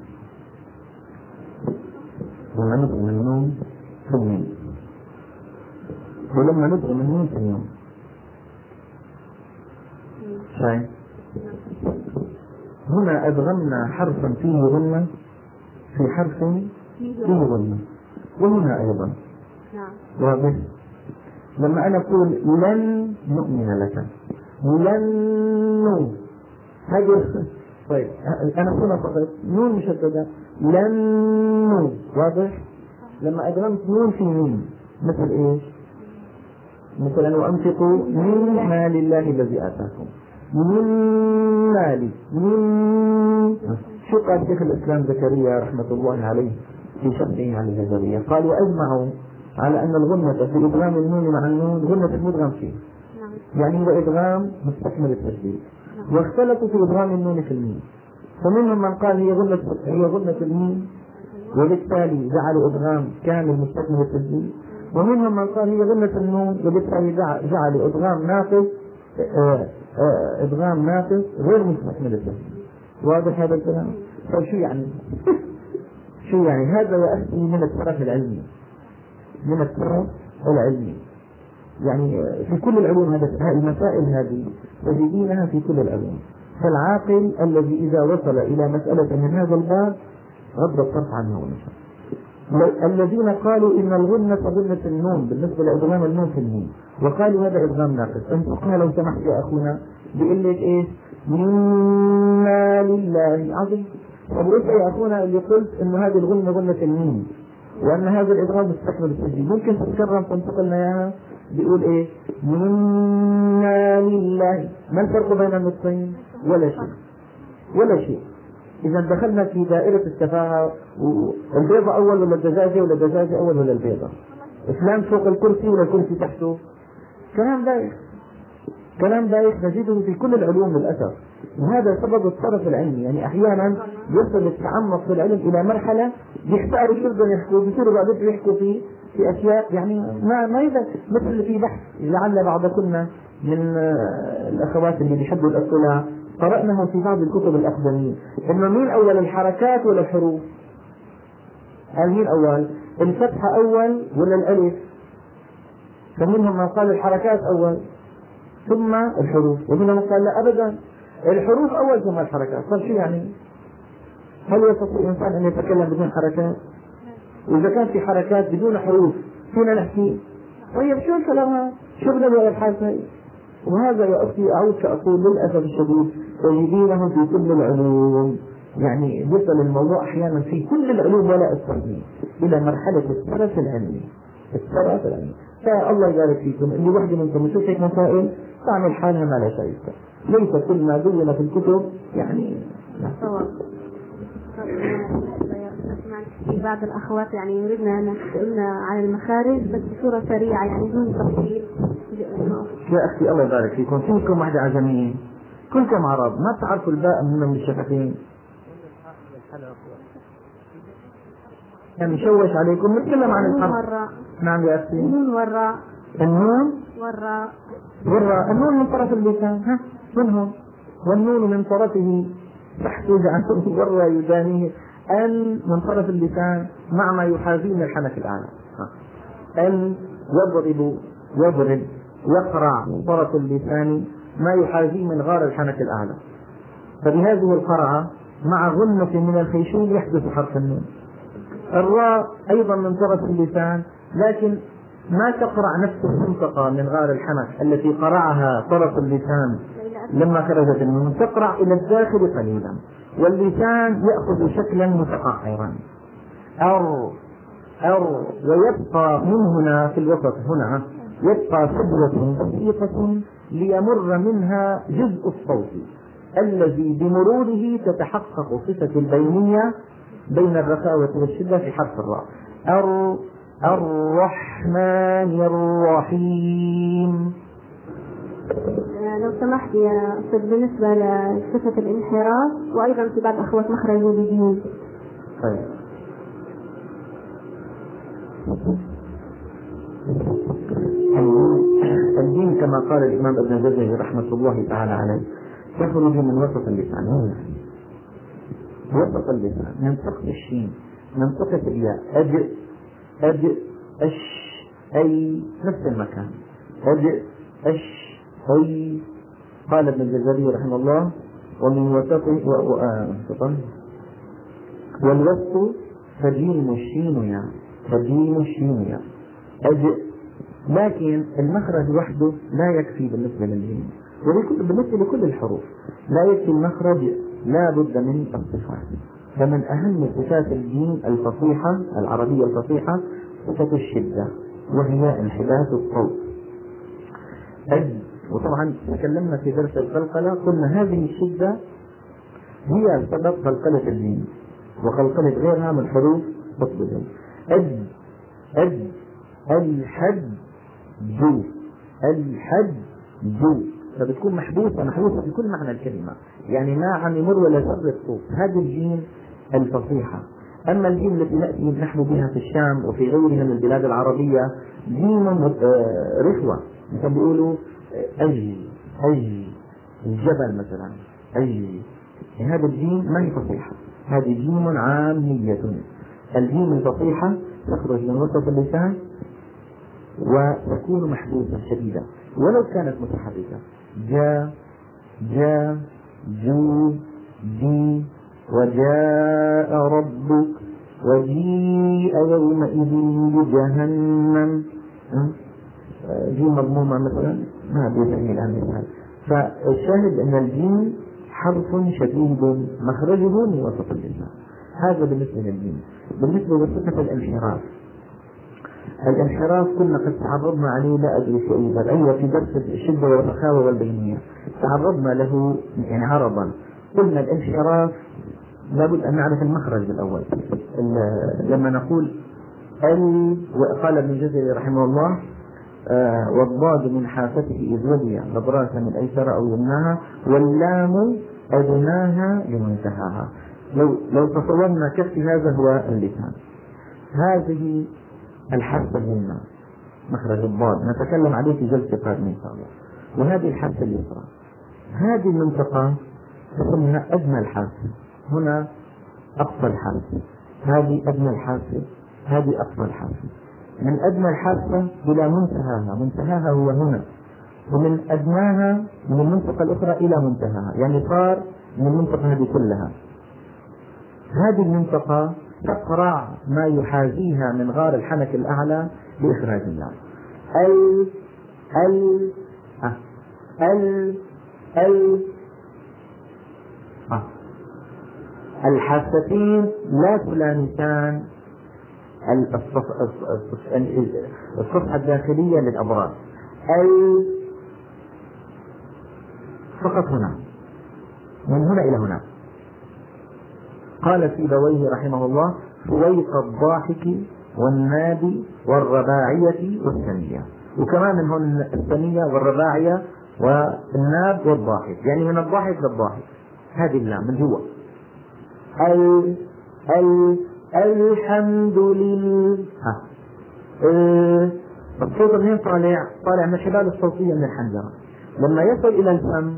لما ندغم النون في الميم ولما ندغم النون في النون شايف هنا أدغمنا حرفا فيه غنة في حرف فيه غنة وهنا أيضا واضح. لما أنا أقول لن نؤمن لك لن هذه طيب أنا هنا فقط نون مشددة لن واضح. لما أدغمت نون في نون مثل إيش؟ مثل أن أنفقوا من مال الله الذي آتاكم من مالي من. شو قال شيخ الإسلام زكريا رحمة الله عليه في شرحه عن الجزرية؟ قال وأجمعوا على أن الغنة في إدغام النون مع النون غنة المدغم فيه، يعني هو إدغام مستكمل التسجيل، واختلفوا في إدغام النون في الميم، فمنهم من قال هي غنة هي غنة الميم وبالتالي جعلوا إدغام كامل مستكمل التسجيل، ومنهم من قال هي غنة النون وبالتالي جعلوا إدغام ناقص إدغام ناقص غير مستكمل التسجيل. واضح هذا الكلام؟ طيب شو يعني؟ شو يعني؟ هذا يأتي من الطرف العلمي، من الطرف العلمي، يعني في كل العلوم هذه المسائل هذه تجدينها في كل العلوم. فالعاقل الذي إذا وصل إلى مسألة من هذا الباب غض الطرف عنها ونشر. الذين قالوا إن الغنة غنة النون بالنسبة لإدغام النون في النون وقالوا هذا إدغام ناقص، أنت قال لو سمحت يا أخونا بيقول لك إيش؟ منا لله عظيم. طب إيش يا أخونا اللي قلت إنه هذه الغنة غنة النون وأن هذا الإدغام مستكمل التسجيل، ممكن تتكرم تنتقل لنا إياها؟ بيقول إيه؟ منا لله. ما الفرق بين النصين؟ ولا شيء ولا شيء. إذا دخلنا في دائرة التفاهة، البيضة أول ولا الدجاجة ولا الدجاجة أول ولا البيضة؟ فلان فوق الكرسي ولا الكرسي تحته؟ كلام بايخ، كلام بايخ نجده في كل العلوم للأسف. وهذا سبب الطرف العلمي، يعني أحيانا يصل التعمق في العلم إلى مرحلة يحتاروا شو بدهم يحكوا، بيصيروا بعدين يحكوا في في أشياء يعني ما ما إذا مثل في بحث لعل بعضكم من الأخوات اللي بيحبوا الاطلاع قرأناه في بعض الكتب الأقدمية، إنه مين أول الحركات ولا الحروف؟ قال مين أول؟ الفتحة أول ولا الألف؟ فمنهم من قال الحركات أول ثم الحروف، ومنهم من قال لا أبدا الحروف أول ثم الحركات. طيب شو يعني؟ هل يستطيع الإنسان أن يتكلم بدون حركات؟ وإذا كان في حركات بدون حروف فينا نحكي؟ طيب شو الكلام هذا؟ شو بدنا بهذا الحال هاي؟ وهذا يا أختي أعود كأقول للأسف الشديد تجدينه في كل العلوم، يعني يصل الموضوع أحيانا في كل العلوم ولا أستطيع إلى مرحلة الترف العلمي، الترف العلمي. فالله يبارك فيكم، اللي وحده منكم يشوف هيك مسائل تعمل حالها ما لا شايفة، ليس كل ما دون في الكتب يعني صواب. في بعض الأخوات يعني يريدنا أن تسألنا عن المخارج بس بصورة سريعة يعني دون تفصيل. يا أختي الله يبارك فيكم، فيكم واحدة عجميين كلكم عرب ما تعرفوا الباء من الشفتين، يعني مشوش عليكم. نتكلم عن الحرف. نعم يا أختي. النون والراء. النون والراء. والراء. النون من طرف اللسان، ها منهم، والنون من طرفه تحتوج عنه والراء يدانيه. أن من طرف اللسان مع ما يحاذيه من الحنك الأعلى. أن يضرب يضرب يقرع من طرف اللسان ما يحاذيه من غار الحنك الأعلى. فبهذه القرعة مع غنة من الخيشوم يحدث حرف النون. الراء أيضا من طرف اللسان لكن ما تقرع نفس المنطقة من غار الحنك التي قرعها طرف اللسان لما خرجت النون، تقرع إلى الداخل قليلا واللسان يأخذ شكلا متقعرا. أر أر ويبقى من هنا في الوسط هنا يبقى فجوة بسيطة ليمر منها جزء الصوت الذي بمروره تتحقق صفة البينية بين الرخاوة والشدة في حرف الراء. أر الرحمن الرحيم. لو سمحت يا أستاذ بالنسبة لصفة الانحراف وأيضا في بعض الأخوات مخرجوا بدين. طيب. الدين كما قال الإمام ابن الجزري رحمة الله تعالى عليه يخرج من وسط اللسان، وسط اللسان من سقف الشين من سقف الياء. أج أج أش أي نفس المكان. أج أش أي. قال ابن الجزري رحمه الله ومن وسطه والوسط فجيم الشين يا فجيم الشين يا أج. لكن المخرج وحده لا يكفي بالنسبة للجيم وبالنسبة لكل الحروف لا يكفي المخرج، لا بد من الصفات. فمن أهم صفات الجيم الفصيحة العربية الفصيحة صفة الشدة وهي انحباس الصوت. أج وطبعا تكلمنا في درس القلقلة قلنا هذه الشدة هي سبب قلقلة الجيم وقلقلة غيرها من حروف قطب الجيم. أد أد الحد جو الحد جو، فبتكون محبوسة محبوسة في كل معنى الكلمة، يعني ما عم يمر ولا ذرة صوت. هذه الجيم الفصيحة. أما الجيم التي نأتي نحن بها في الشام وفي غيرها من البلاد العربية جيم رخوة، مثل بيقولوا أج أج الجبل مثلا أج، هذا الجيم ما هي فصيحة، هذه جيم عامية. الجيم الفصيحة تخرج من وسط اللسان وتكون محبوسة شديدة ولو كانت متحركة. جا جا جو جي وجاء ربك وجيء يومئذ بجهنم، جيم مضمومة مثلا ما بيسمي الآن مثال. فالشاهد أن الجيم حرف شديد مخرجه من وسط اللسان. هذا بالنسبة للجيم. بالنسبة لصفة الانحراف، الانحراف كنا قد تعرضنا عليه لا أدري في أي بل أيوة في درس الشدة والرخاوة والبينية تعرضنا له يعني عرضا. قلنا الانحراف لابد أن نعرف المخرج الأول. لما نقول ال، وقال ابن الجزري رحمه الله آه والضاد من حافته إذ ولي غبراسا من أيسر أو يمناها واللام أدناها لمنتهاها. لو لو تصورنا كف هذا هو اللسان، هذه الحافة اليمنى مخرج الضاد نتكلم عليه في جلسة قادمة إن شاء الله. وهذه الحافة اليسرى، هذه المنطقة تسمى أدنى الحافة، هنا أقصى الحافة، هذه أدنى الحافة، هذه أقصى الحافة. من أدنى الحافة إلى منتهاها، منتهاها هو هنا، ومن أدناها من المنطقة الأخرى إلى منتهاها، يعني صار من المنطقة هذه كلها. هذه المنطقة تقرع ما يحاذيها من غار الحنك الأعلى بإخراج اللام. ال ال أه. ال ال أه. الحافتين لا تلامسان الصفحة الداخلية للأبراج. ال فقط هنا، من هنا إلى هنا. قال سيبويه رحمه الله فويق الضاحك والنادي والرباعية والثنية، وكمان من هون الثنية والرباعية والناب والضاحك، يعني من الضاحك للضاحك. هذه اللام من جوا. ال ال الحمد لله. الصوت منين طالع؟ طالع من الحبال الصوتية من الحنجرة. لما يصل إلى الفم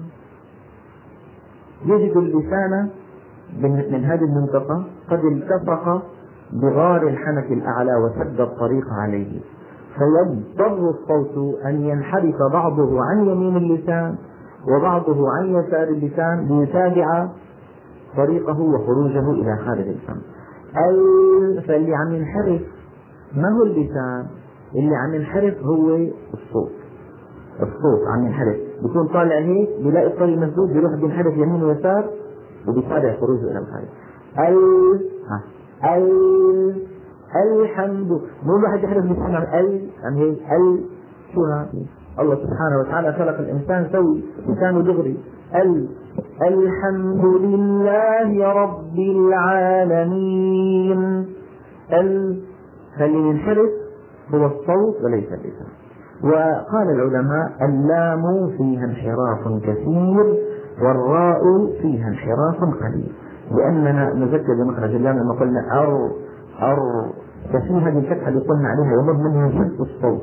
يجد اللسان من هذه المنطقة قد التصق بغار الحنك الأعلى وسد الطريق عليه، فيضطر الصوت أن ينحرف بعضه عن يمين اللسان وبعضه عن يسار اللسان ليتابع طريقه وخروجه إلى خارج الفم. فاللي عم ينحرف ما هو اللسان، اللي عم ينحرف هو الصوت. الصوت عم ينحرف، بيكون طالع هيك بيلاقي الطريق مسدود بيروح بينحرف يمين ويسار وبيتابع خروجه إلى الخارج. ال ال الحمد، مو الواحد يحرف لسانه ال عن هيك ال شو هذا؟ الله سبحانه وتعالى خلق الإنسان سوي لسانه دغري. ال الحمد لله رب العالمين. ال فاللي ينحرف هو الصوت وليس اللسان. وقال العلماء اللام فيها انحراف كثير والراء فيها انحراف قليل، لأننا نذكر بمخرج اللام لما قلنا أر أر، ففي هذه الفتحة اللي قلنا عليها يمر منها جزء الصوت.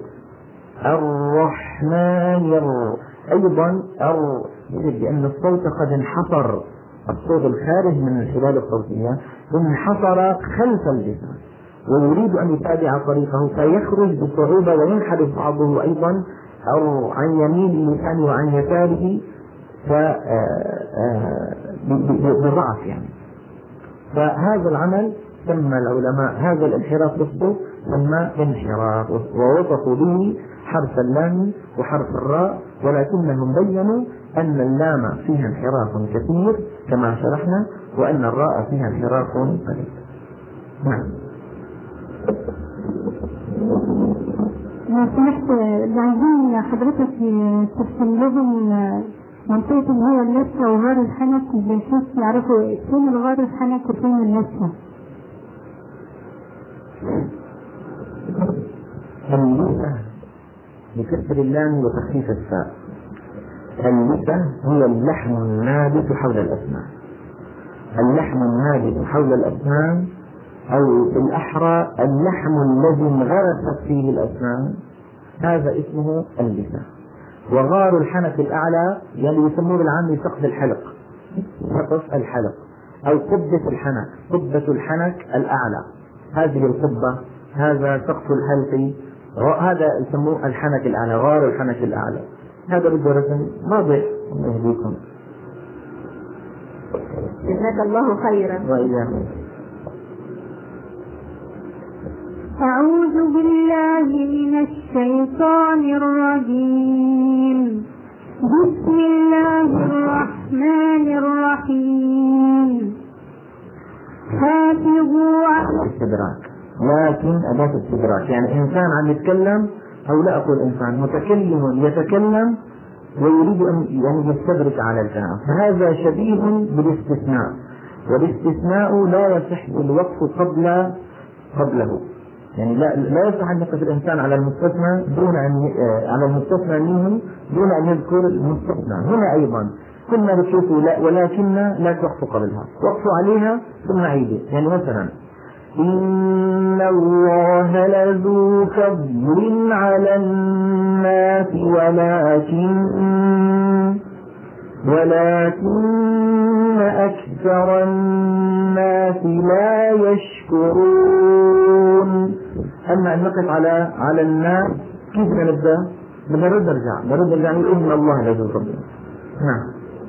الرحمن الر، أيضا أر، يجب بأن الصوت قد انحصر، الصوت الخارج من الحبال الصوتية انحصر خلف اللسان ويريد أن يتابع طريقه فيخرج بصعوبة وينحرف بعضه أيضا أو عن يمين اللسان وعن يساره بضعف يعني. فهذا العمل سمى العلماء هذا الانحراف بالصوت سمى انحراف، ووصفوا به حرف اللام وحرف الراء، ولكنهم بينوا أن اللام فيها انحراف كثير كما شرحنا وأن الراء فيها انحراف قليل. نعم. لو سمحت عايزين حضرتك ترسم لهم منطقة اللي هو اللثة وغار الحنك بحيث يعرفوا فين الغار الحنك وفين اللثة. اللثة بكسر اللام وتخفيف الفاء. اللثة هي اللحم النابت حول الأسنان. اللحم النابت حول الأسنان أو بالأحرى اللحم الذي انغرست فيه الأسنان، هذا اسمه اللثة. وغار الحنك الأعلى يعني يسموه بالعامي سقف الحلق، سقف الحلق أو قبة الحنك، قبة الحنك الأعلى، هذه القبة، هذا سقف الحلق، هذا يسموه الحنك الأعلى، غار الحنك الأعلى. هذا بده رسم واضح. الله يهديكم. جزاك الله خيرا. وإياكم. أعوذ بالله من الشيطان الرجيم. بسم الله الرحمن الرحيم. حافظوا على الاستدراك، لكن أداة استدراك يعني إنسان عم يتكلم، أو لا أقول إنسان، متكلم يتكلم ويريد أن يعني يستدرك على الكلام، فهذا شبيه بالاستثناء، والاستثناء لا يصح الوقف قبل قبله، يعني لا لا يصح أن يقف الإنسان على المستثنى دون أن على المستثنى منه دون أن يذكر المستثنى. هنا أيضا كنا بتشوفوا لا ولكن لا توقفوا قبلها، وقفوا عليها ثم عيدوا. يعني مثلا إن الله لذو فضل على الناس ولكن ولكن أكثر الناس لا يشكرون. أما أن نقف على على الناس كيف نبدأ؟ بدنا نرد نرجع نرد نرجع نقول إن الله لذو فضل. نعم،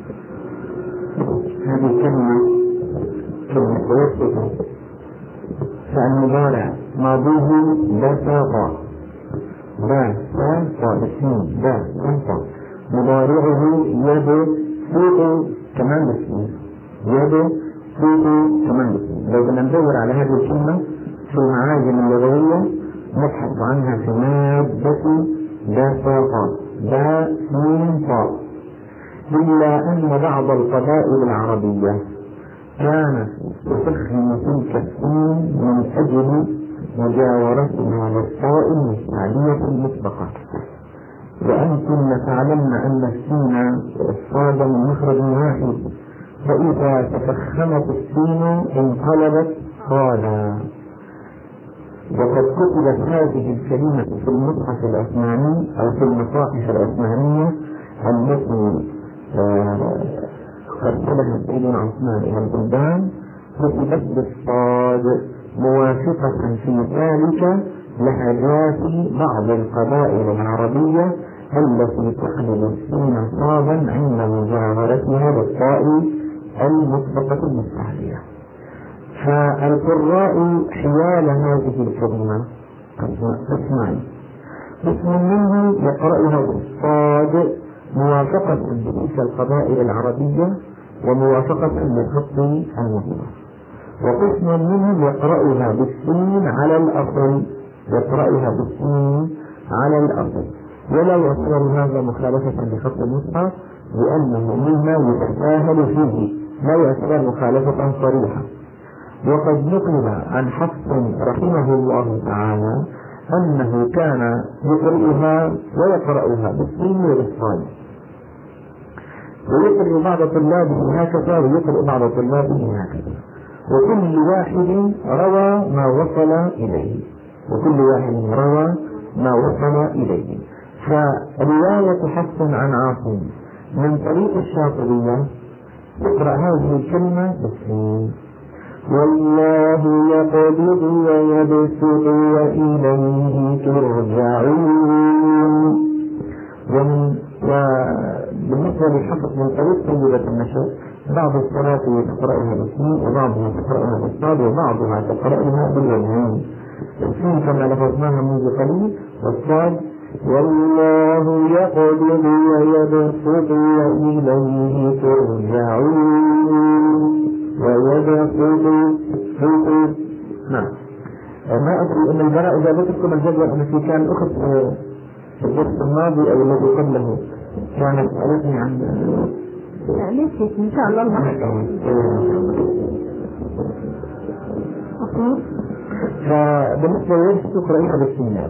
هذه الكلمة كلمة توسطة، فالمضارع ماضيه لا ساقا لا ساقا اثنين لا ساقا، مضارعه يد سوق كمان بسين، يد سوق كمان بسين. لو بدنا ندور على هذه الكلمة في المعاجم اللغوية نبحث عنها في مادة لا ساقا لا سين طاء. إلا أن بعض القبائل العربية كانت تسخن تلك السين من أجل مجاورتها للطاء المستعلية المطلقة، وأنتم تعلمن أن السين والصاد من مخرج واحد، فإذا تفخمت السين انقلبت صادا. وقد كتبت هذه الكلمة في المصحف العثماني أو في المصاحف العثمانية التي أرسلها سيدنا عثمان إلى البلدان، كتبت بالصاد موافقة في ذلك لهجات بعض القبائل العربية التي تحمل السين صادا عند مجاورتها للطاء المطلقة المستعلية. فالقراء حيال هذه الكلمة قسمان، قسم منهم يقرأها بالصاد موافقة لتلك القبائل العربية وموافقة للخط المطلق، وقسم منهم يقرأها بالسين على الأصل، يقرأها بالسين على الأصل، ولا يعتبر هذا مخالفة لخط المصحف لأنه مما يتساهل فيه، لا يعتبر مخالفة صريحة. وقد نقل عن حفص رحمه الله تعالى أنه كان يقرأها ويقرأها بالسين وبالصاد، ويقرأ بعض طلابه هكذا ويقرأ بعض طلابه هكذا، وكل واحد روى ما وصل إليه، وكل واحد روى ما وصل إليه. فرواية حفص عن عاصم من طريق الشاطبية تقرأ هذه الكلمة بالسين، والله يقبض ويبسط وإليه ترجعون. ومن وبالنسبة للحفظ من طريق طيبة النشر بعض الصلاة تقرأها بالسين وبعضها تقرأها بالصاد وبعضها تقرأها بالوجهين. السين كما لفظناها منذ قليل، والصاد والله يقبض ويبسط وإليه ترجعون ويبسط. نعم، ما أدري أن البراء إذا ذكرتم الجدول التي كان أخذ في الدرس الماضي أو الذي قبله كانت سألتني عن نسيت إن شاء الله الله فبالنسبة لليش تقرأيها بالسنة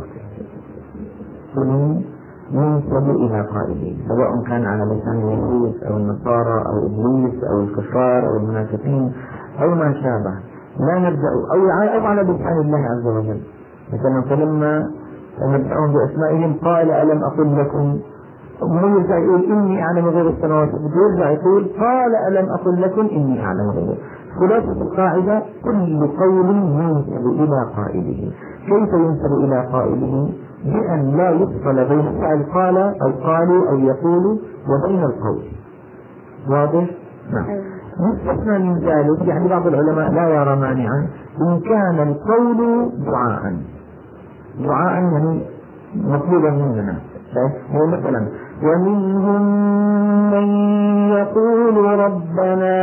من ينسب إلى قائله سواء كان على لسان اليهود أو النصارى أو إبليس أو الكفار أو المنافقين أو ما شابه، لا نبدأ أو أو على لسان الله عز وجل. مثلا فلما نبدأهم بأسمائهم قال ألم أقل لكم، ويرجع يقول إني أعلم غيب السماوات، ويرجع يقول قال ألم أقل لكم إني أعلم غيب. خلاصة القاعدة كل قول ينسب إلى قائله. كيف ينسب إلى قائله؟ بأن لا يفصل بين فعل قال أو قالوا أو يقولوا وبين القول. واضح؟ نعم. مستثنى من ذلك يعني بعض العلماء لا يرى مانعا إن كان القول دعاء دعاء يعني مطلوبا مننا. هو مثلا ومنهم من يقول ربنا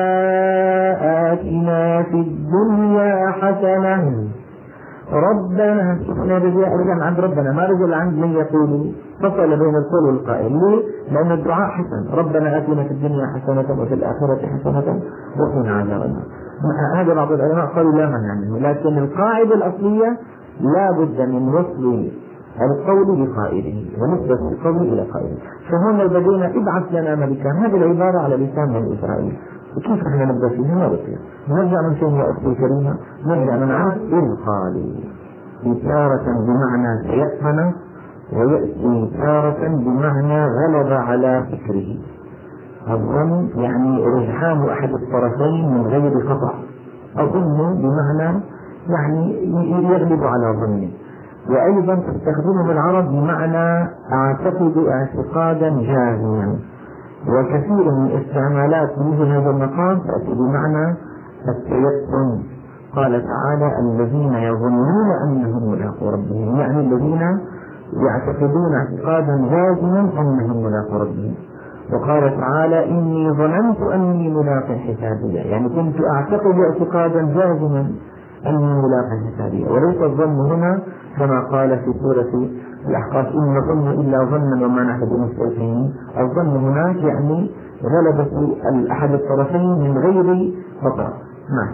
آتنا في الدنيا حسنة، ربنا شفنا رجع عند ربنا ما رجع عند من يقول، فصل بين القول والقائل. ليه؟ لأن الدعاء حسن، ربنا آتنا في الدنيا حسنة وفي الآخرة حسنة وقنا عذاب النار. هذا بعض العلماء قالوا لا مانع منه، لكن القاعدة الأصلية لا بد من وصل القول لقائله ونسبة القول إلى قائله. فهنا بدينا ابعث لنا ملكا، هذه العبارة على لسان من إسرائيل، وكيف احنا نبدأ فيها ما بصير. نرجع من شيء يا أختي الكريمة، نرجع من عرض القالي تارة بمعنى تيقن، ويأتي تارة بمعنى غلب على فكره. الظن يعني رجحان أحد الطرفين من غير خطأ، أظن بمعنى يعني يغلب على ظنه. وأيضا تستخدمه العرب بمعنى أعتقد اعتقادا جازما، وكثير من استعمالات مثل هذا المقام تأتي بمعنى التيقن. قال تعالى الذين يظنون أنهم ملاقو ربهم، يعني الذين يعتقدون اعتقادا جازما أنهم ملاقو ربهم. وقال تعالى إني ظننت أني ملاق حسابي، يعني كنت أعتقد اعتقادا جازما أني ملاق حسابي. وليس الظن هنا كما قال في سورة الأحقاف إن الظن إلا ظنا وما نحن بمستيقنين. الظن هناك يعني غلبة أحد الطرفين من غير خطأ. نعم.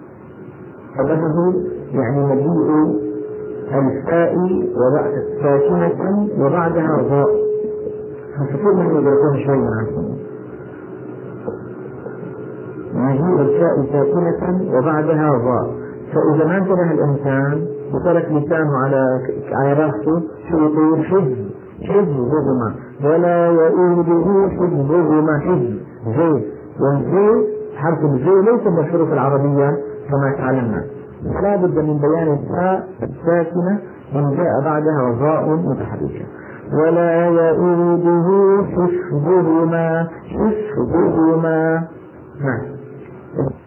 فلفظ يعني مجيء الفاء وبعد ساكنة وبعدها ضاء، فكل من يدركون شوي معكم. مجيء الفاء ساكنة وبعدها ضاء، فإذا ما انتبه الإنسان وترك لسانه على على راسه شو يقول؟ حزب حزبهما ولا يؤوده حزبهما. حزب زي، والزي حرف الزي ليس من الحروف العربية كما تعلمنا، لا بد من بيان الفاء الساكنة من جاء بعدها ضاء متحركة. ولا يؤوده حفظهما حفظهما. نعم.